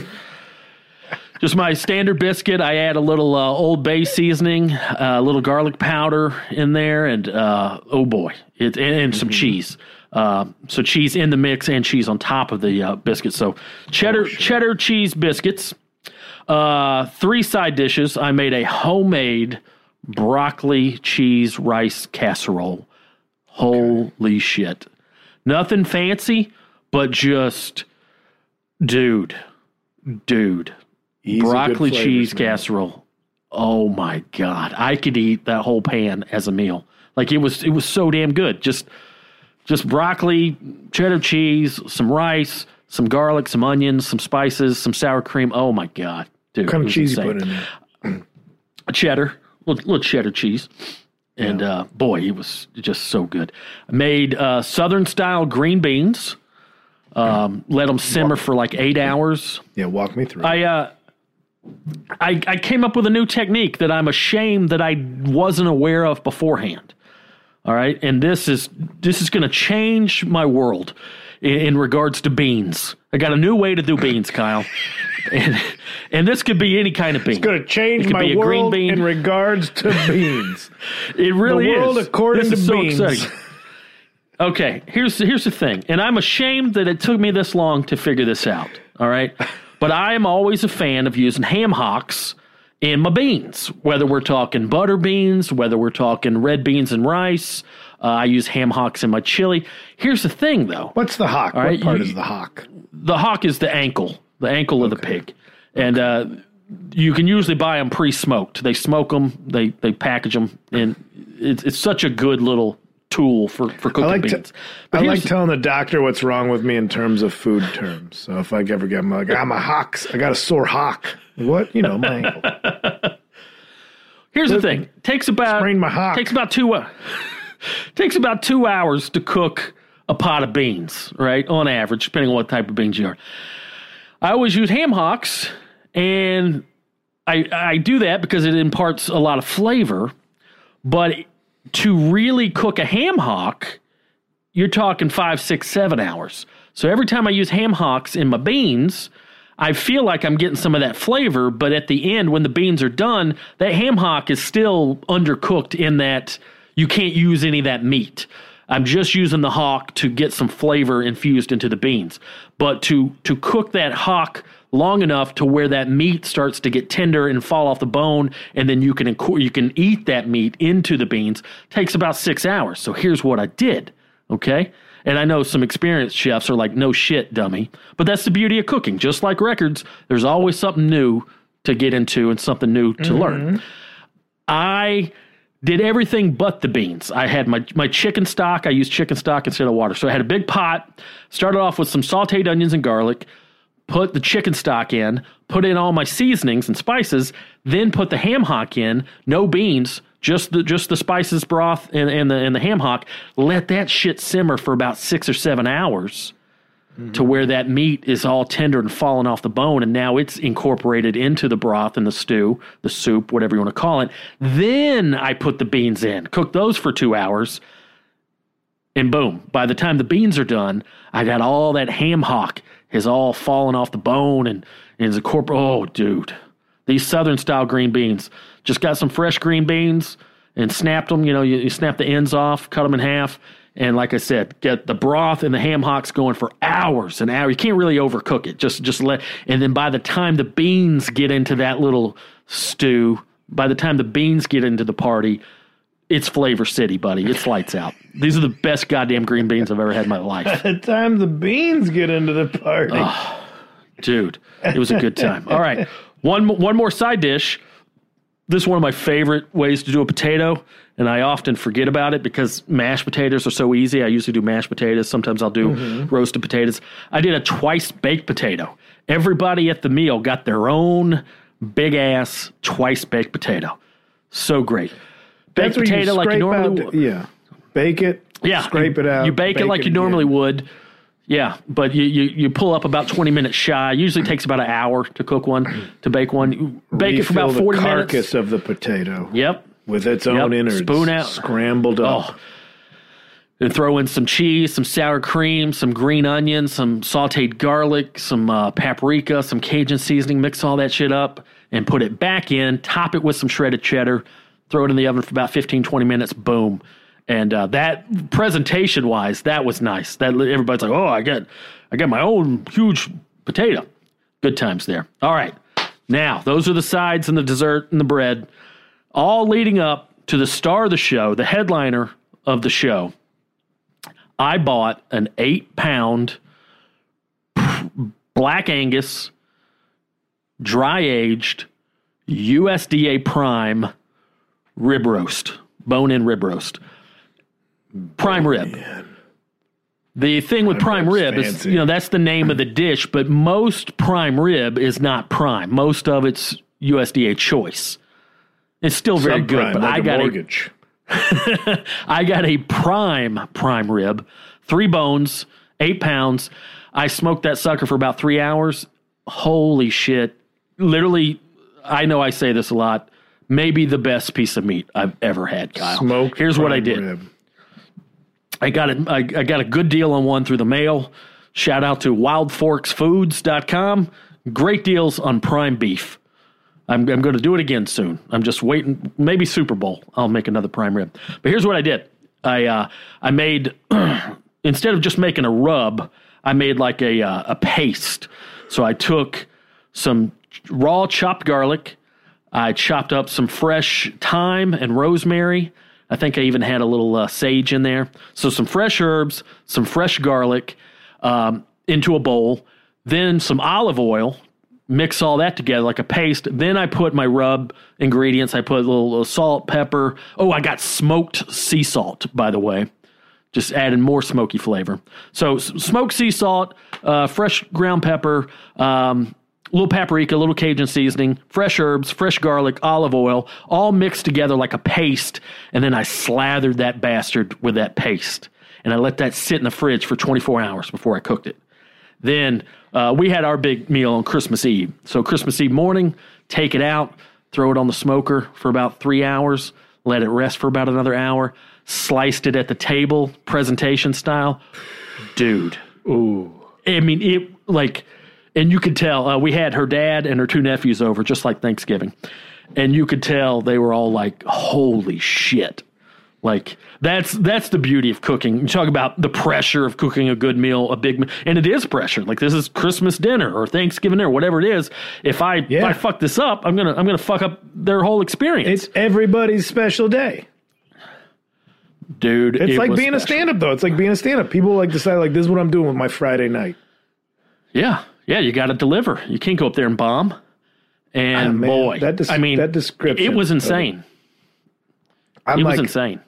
Just my standard biscuit. I add a little uh, Old Bay seasoning, uh, a little garlic powder in there, and uh, oh boy, it, and, and some cheese. Uh, so cheese in the mix and cheese on top of the uh, biscuit. So cheddar cheddar cheese biscuits. Uh, three side dishes. I made a homemade broccoli cheese rice casserole. Holy shit! Nothing fancy, but just dude, dude. Easy, Broccoli good flavors, cheese man. casserole. Oh my god, I could eat that whole pan as a meal. Like it was, it was so damn good. Just, just broccoli, cheddar cheese, some rice, some garlic, some onions, some spices, some sour cream. Oh my god, dude! What kind it of was cheese you insane. put in there? Cheddar, little, little cheddar cheese. And uh, boy, it was just so good. I made uh, Southern style green beans. Um, let them simmer for like eight hours. Yeah, walk me through. I, uh, I I came up with a new technique that I'm ashamed that I wasn't aware of beforehand. All right, and this is this is going to change my world in, in regards to beans. I got a new way to do beans, Kyle, and and this could be any kind of bean. it's going to change It could my be a green world bean. in regards to beans. It really the world is. according This to is beans. so exciting. Okay, here's here's the thing, and I'm ashamed that it took me this long to figure this out. All right, but I am always a fan of using ham hocks in my beans, whether we're talking butter beans, whether we're talking red beans and rice. Uh, I use ham hocks in my chili. Here's the thing, though. What's the hock? All what right, part you- is the hock? The hock is the ankle, the ankle of the pig, and uh, you can usually buy them pre-smoked. They smoke them, they they package them, and it's it's such a good little tool for, for cooking I like beans. to, But I here's like telling the doctor what's wrong with me in terms of food terms. So if I ever get, I'm like, I'm a hocks. I got a sore hock. What? You know, my ankle. Here's the thing. Takes about Sprained my hock. takes about two uh, takes about two hours to cook a pot of beans, right? On average, depending on what type of beans you are. I always use ham hocks, and I I do that because it imparts a lot of flavor. But to really cook a ham hock, you're talking five, six, seven hours. So every time I use ham hocks in my beans, I feel like I'm getting some of that flavor, but at the end, when the beans are done, that ham hock is still undercooked in that you can't use any of that meat. I'm just using the hock to get some flavor infused into the beans. But to to cook that hock long enough to where that meat starts to get tender and fall off the bone, and then you can inc- you can eat that meat into the beans, takes about six hours. So here's what I did, okay? And I know some experienced chefs are like, no shit, dummy. But that's the beauty of cooking. Just like records, there's always something new to get into and something new to mm-hmm. learn. I did everything but the beans. I had my, my chicken stock. I used chicken stock instead of water. So I had a big pot, started off with some sauteed onions and garlic, put the chicken stock in, put in all my seasonings and spices, then put the ham hock in, no beans, just the just the spices, broth, and, and the and the ham hock. Let that shit simmer for about six or seven hours mm-hmm. to where that meat is all tender and falling off the bone, and now it's incorporated into the broth and the stew, the soup, whatever you want to call it. Then I put the beans in, cook those for two hours, and boom, by the time the beans are done, I got all that ham hock is all falling off the bone and, and is a corporate. Oh, dude. These Southern-style green beans. Just got some fresh green beans and snapped them. You know, you, you snap the ends off, cut them in half, and like I said, get the broth and the ham hocks going for hours and hours. You can't really overcook it. Just, just let. And then by the time the beans get into that little stew, by the time the beans get into the party, it's Flavor City, buddy. It's lights out. These are the best goddamn green beans I've ever had in my life. By the time the beans get into the party, oh, dude, it was a good time. All right. One one more side dish. This is one of my favorite ways to do a potato, and I often forget about it because mashed potatoes are so easy. I usually do mashed potatoes. Sometimes I'll do mm-hmm. roasted potatoes. I did a twice-baked potato. Everybody at the meal got their own big-ass twice-baked potato. So great. Baked potato you like you normally out, would. Yeah. Bake it, yeah, scrape you, it out. You bake, bake it like it you normally again. would. Yeah, but you, you, you pull up about twenty minutes shy. Usually takes about an hour to cook one, to bake one. You bake Refill it for about forty the minutes. carcass of the potato. Yep. With its own yep. innards. Spoon out. Scrambled up. Oh. And throw in some cheese, some sour cream, some green onion, some sauteed garlic, some uh, paprika, some Cajun seasoning. Mix all that shit up and put it back in. Top it with some shredded cheddar. Throw it in the oven for about fifteen, twenty minutes. Boom. And uh, that presentation-wise, that was nice. That everybody's like, oh, I got, I got my own huge potato. Good times there. All right. Now, those are the sides and the dessert and the bread, all leading up to the star of the show, the headliner of the show. I bought an eight-pound Black Angus, dry-aged, U S D A prime rib roast, bone-in rib roast. Prime oh, rib. Man. The thing with prime, prime rib fancy. is, you know, that's the name of the dish, but most prime rib is not prime. Most of it's U S D A choice. It's still very good, but like I got mortgage. a I got a prime prime rib, three bones, eight pounds. I smoked that sucker for about three hours. Holy shit. Literally, I know I say this a lot, maybe the best piece of meat I've ever had, Kyle. Smoked Here's what I did. Rib. I got it. I, I got a good deal on one through the mail. Shout out to wild forks foods dot com. Great deals on prime beef. I'm, I'm going to do it again soon. I'm just waiting. Maybe Super Bowl, I'll make another prime rib. But here's what I did. I uh, I made, instead of just making a rub, I made like a uh, a paste. So I took some raw chopped garlic. I chopped up some fresh thyme and rosemary. I think I even had a little uh, sage in there. So some fresh herbs, some fresh garlic um, into a bowl, then some olive oil, mix all that together like a paste. Then I put my rub ingredients. I put a little, little salt, pepper. Oh, I got smoked sea salt, by the way. just adding more smoky flavor. So s- smoked sea salt, uh, fresh ground pepper, um, little paprika, little Cajun seasoning, fresh herbs, fresh garlic, olive oil, all mixed together like a paste. And then I slathered that bastard with that paste. And I let that sit in the fridge for twenty-four hours before I cooked it. Then uh, we had our big meal on Christmas Eve. So Christmas Eve morning, take it out, throw it on the smoker for about three hours, let it rest for about another hour, sliced it at the table, presentation style. Dude. Ooh. I mean, it like... And you could tell, uh, we had her dad and her two nephews over, just like Thanksgiving. And you could tell they were all like, holy shit. Like, that's that's the beauty of cooking. You talk about the pressure of cooking a good meal, a big meal. And it is pressure. Like, this is Christmas dinner or Thanksgiving dinner, whatever it is. If I Yeah. if I fuck this up, I'm gonna I'm gonna fuck up their whole experience. It's everybody's special day. Dude, It's it like was being a special. stand-up, though. It's like being a stand-up. People like decide, like, this is what I'm doing with my Friday night. Yeah. Yeah, you got to deliver. You can't go up there and bomb. And Ah, man, boy, that des- I mean, that description it was of it. insane. I'm It like, was insane.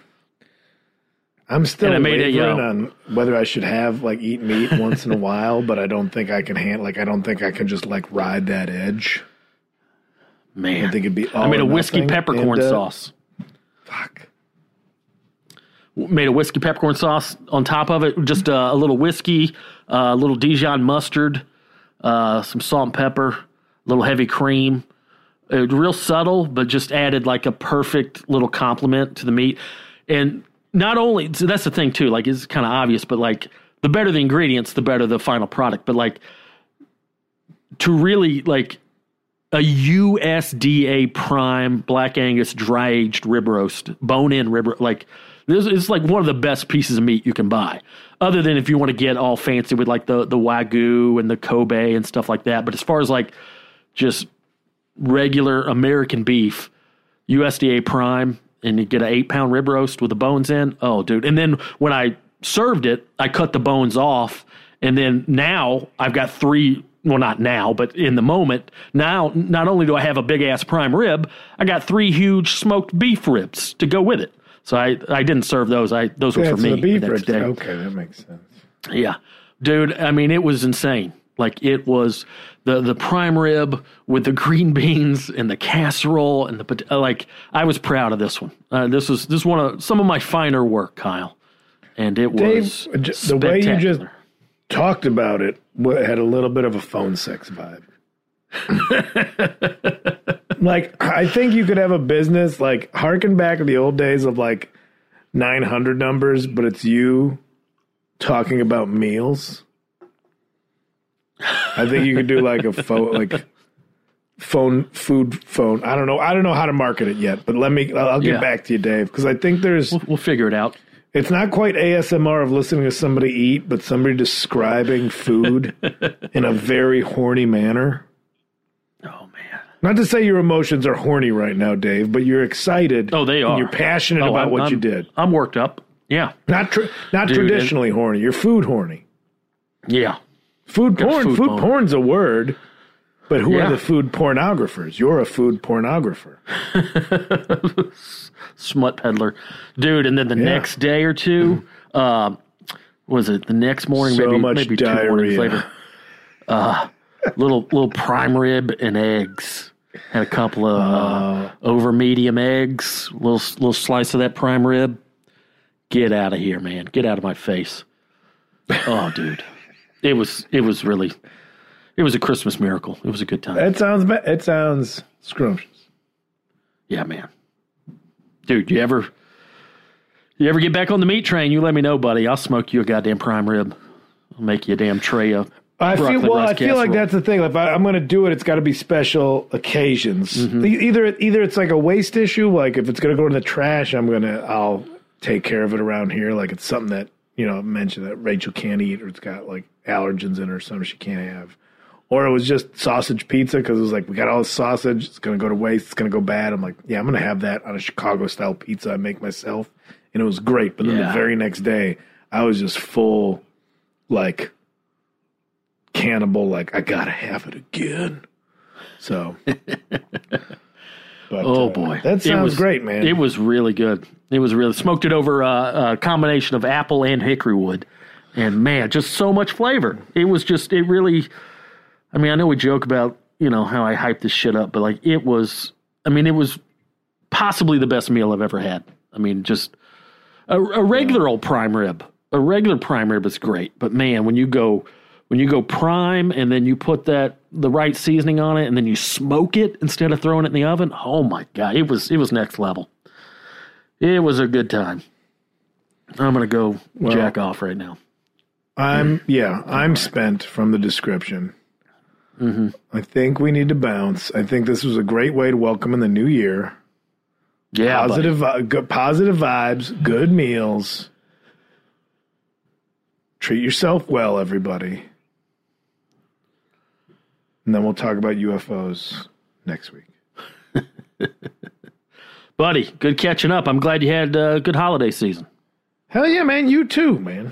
I'm still And I made it, wavering yo. on whether I should have, like, eat meat once in a while, but I don't think I can hand, like, I don't think I can just, like, ride that edge. Man, I think it'd be all I made or a whiskey nothing, peppercorn and, uh, sauce. Fuck. Made a whiskey peppercorn sauce on top of it. Just uh, a little whiskey, uh, a little Dijon mustard, uh, some salt and pepper, a little heavy cream. Uh, real subtle, but just added like a perfect little complement to the meat. And not only, so that's the thing too, like it's kind of obvious, but like the better the ingredients, the better the final product. But like to really like a U S D A prime Black Angus dry aged rib roast, bone in rib, ro- like this is like one of the best pieces of meat you can buy. Other than if you want to get all fancy with like the the Wagyu and the Kobe and stuff like that. But as far as like just regular American beef, U S D A prime, and you get an eight pound rib roast with the bones in. Oh, dude. And then when I served it, I cut the bones off. And then now I've got three, well, not now, but in the moment, now not only do I have a big ass prime rib, I got three huge smoked beef ribs to go with it. So I, I didn't serve those. I those were Yeah, for so me. the beef the next ribs. day. Okay, that makes sense. Yeah. Dude, I mean, it was insane. Like, it was the the prime rib with the green beans and the casserole and the pot- like. I was proud of this one. Uh, this was this is one of some of my finer work, Kyle, and it Dave, was j- the way you just spectacular. talked about it wa- had a little bit of a phone sex vibe. Like, I think you could have a business, like, harken back to the old days of, like, nine hundred numbers, but it's you talking about meals. I think you could do, like, a phone, like, phone, food phone. I don't know. I don't know how to market it yet, but let me, I'll, I'll get Yeah. back to you, Dave, because I think there's, We'll, we'll figure it out. it's not quite A S M R of listening to somebody eat, but somebody describing food in a very horny manner. Oh man. Not to say your emotions are horny right now, Dave, but you're excited. Oh, they and are. you're passionate Oh, about I'm- what I'm- you did. I'm worked up. Yeah. Not tr- not Dude, traditionally horny. You're food horny. Yeah. Food Got porn. food Food, bone. porn's a word, but who Yeah. are the food pornographers? You're a food pornographer. Smut peddler, dude. And then the Yeah. next day or two, um, was it the next morning? So maybe much maybe two mornings diarrhea. later. Uh, little little prime rib and eggs. Had a couple of uh, over medium eggs. Little little slice of that prime rib. Get out of here, man! Get out of my face. Oh, dude, it was it was really it was a Christmas miracle. It was a good time. It sounds ba- it sounds scrumptious. Yeah, man. Dude, you ever you ever get back on the meat train, you let me know, buddy. I'll smoke you a goddamn prime rib. I'll make you a damn tray of I feel broccoli well. rice I feel like casserole. that's the thing. If I, I'm going to do it, it's got to be special occasions. Mm-hmm. E- Either either it's like a waste issue, like if it's going to go in the trash, I'm gonna I'll take care of it around here. Like it's something that you know mentioned that Rachel can't eat, or it's got like allergens in it or something she can't have. Or it was just sausage pizza because it was like we got all this sausage. It's going to go to waste. It's going to go bad. I'm like, yeah, I'm going to have that on a Chicago style pizza I make myself, and it was great. But then Yeah. the very next day, I was just full, like. Cannibal, like I gotta have it again. So But, Oh uh, boy, that It sounds was- great, man. It was really good. It was really smoked it over uh, a combination of apple and hickory wood, and man, just so much flavor. It was just it really. I mean, I know we joke about you know how I hype this shit up, but like it was. I mean, it was possibly the best meal I've ever had. I mean, just a, a regular old prime rib. A regular prime rib is great, but man, when you go when you go prime and then you put that the right seasoning on it and then you smoke it instead of throwing it in the oven, oh my god, it was it was next level. It was a good time. I'm gonna go jack off right now. I'm yeah, I'm spent from the description. Mm-hmm. I think we need to bounce. I think this was a great way to welcome in the new year. Yeah, Positive, vi- good, positive vibes, good meals. Treat yourself well, everybody. And then we'll talk about U F Os next week. buddy. Good catching up. I'm glad you had a good holiday season. Hell yeah, man. You too, man.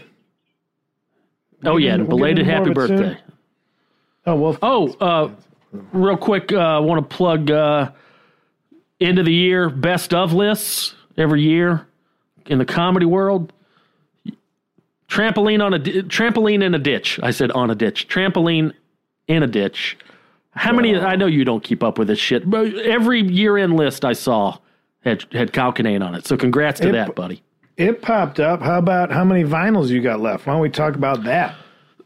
Oh yeah, and We'll get belated into more happy of it soon. birthday. Oh, well. Oh, uh, real quick, uh, I want to plug uh, end of the year best of lists every year in the comedy world. Trampoline on a di- trampoline in a ditch. I said on a ditch. Trampoline in a ditch. How many? I know you don't keep up with this shit, but every year-end list I saw had had Kyle Kinane on it. So congrats to It- that, buddy. It popped up. How about how many vinyls you got left? Why don't we talk about that?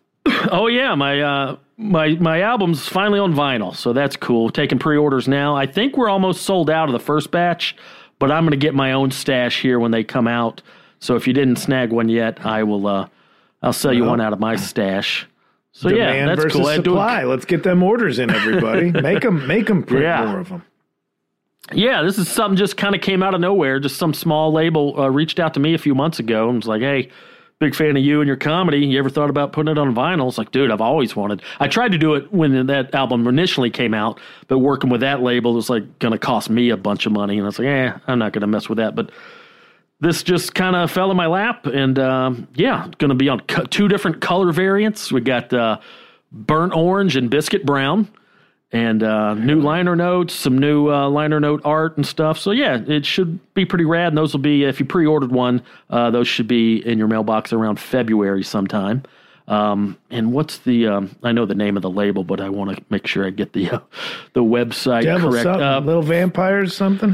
Oh yeah, my uh, my my album's finally on vinyl, so that's cool. Taking pre-orders now. I think we're almost sold out of the first batch, but I'm going to get my own stash here when they come out. So if you didn't snag one yet, I will. Uh, I'll sell you Well, one out of my stash. So Demand yeah, that's versus cool. I do- supply. Let's get them orders in, everybody. make them make them print Yeah. more of them. Yeah, this is something just kind of came out of nowhere. Just some small label uh, reached out to me a few months ago and was like, hey, big fan of you and your comedy. You ever thought about putting it on vinyl? It's like, dude, I've always wanted. I tried to do it when that album initially came out, but working with that label was like going to cost me a bunch of money. And I was like, eh, I'm not going to mess with that. But this just kind of fell in my lap. And um, yeah, going to be on co- two different color variants. We got uh, burnt orange and biscuit brown. And uh, new liner notes, some new uh, liner note art and stuff. So, yeah, it should be pretty rad. And those will be, if you pre-ordered one, uh, those should be in your mailbox around February sometime. Um, and what's the, um, I know the name of the label, but I want to make sure I get the uh, the website Devil correct. something, Uh, little vampires, something.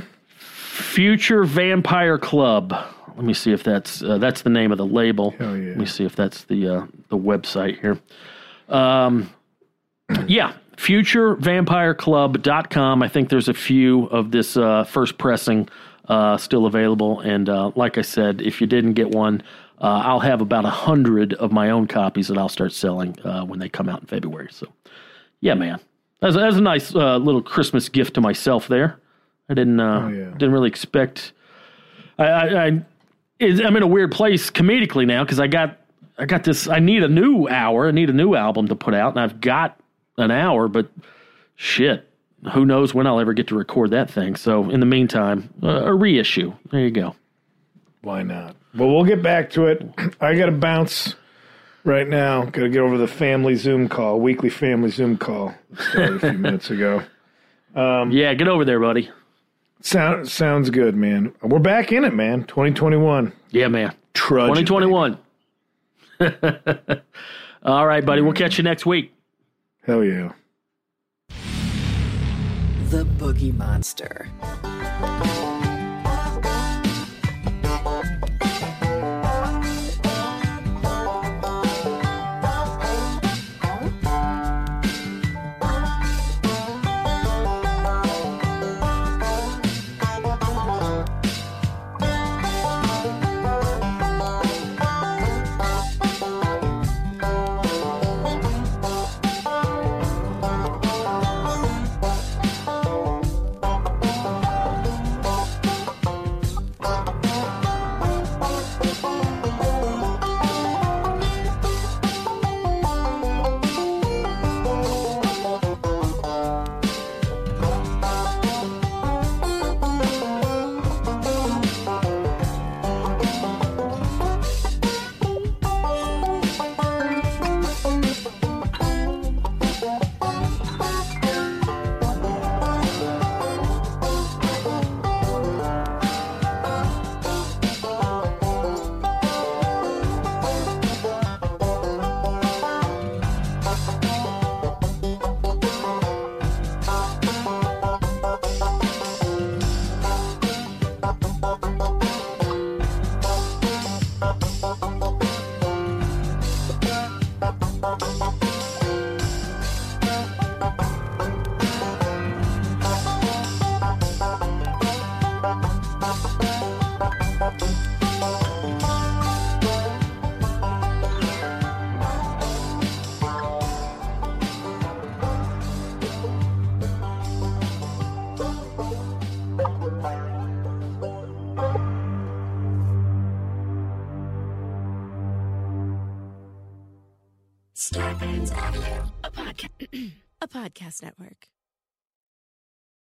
Future Vampire Club. Let me see if that's uh, that's the name of the label. Hell yeah. Let me see if that's the uh, the website here. Um, yeah, future vampire club dot com. I think there's a few of this uh, first pressing uh, still available. And uh, like I said, if you didn't get one, uh, I'll have about a hundred of my own copies that I'll start selling uh, when they come out in February. So, yeah, man, that's, that's a nice uh, little Christmas gift to myself there. I didn't uh, Oh, yeah. didn't really expect. I, I, I is, I'm in a weird place comedically now because I got I got this. I need a new hour. I need a new album to put out, and I've got an hour. But shit, who knows when I'll ever get to record that thing? So in the meantime, uh, a reissue. There you go. Why not? Well, we'll get back to it. I got to bounce right now. Got to get over the family Zoom call, weekly family Zoom call that started a few minutes ago. Yeah, get over there, buddy. Sound, sounds good, man. We're back in it, man. twenty twenty-one. Yeah, man. Trudge. twenty twenty-one. All right, buddy. We'll catch you next week. Hell yeah. The Boogie Monster. Starburns Audio, a podcast, a podcast network.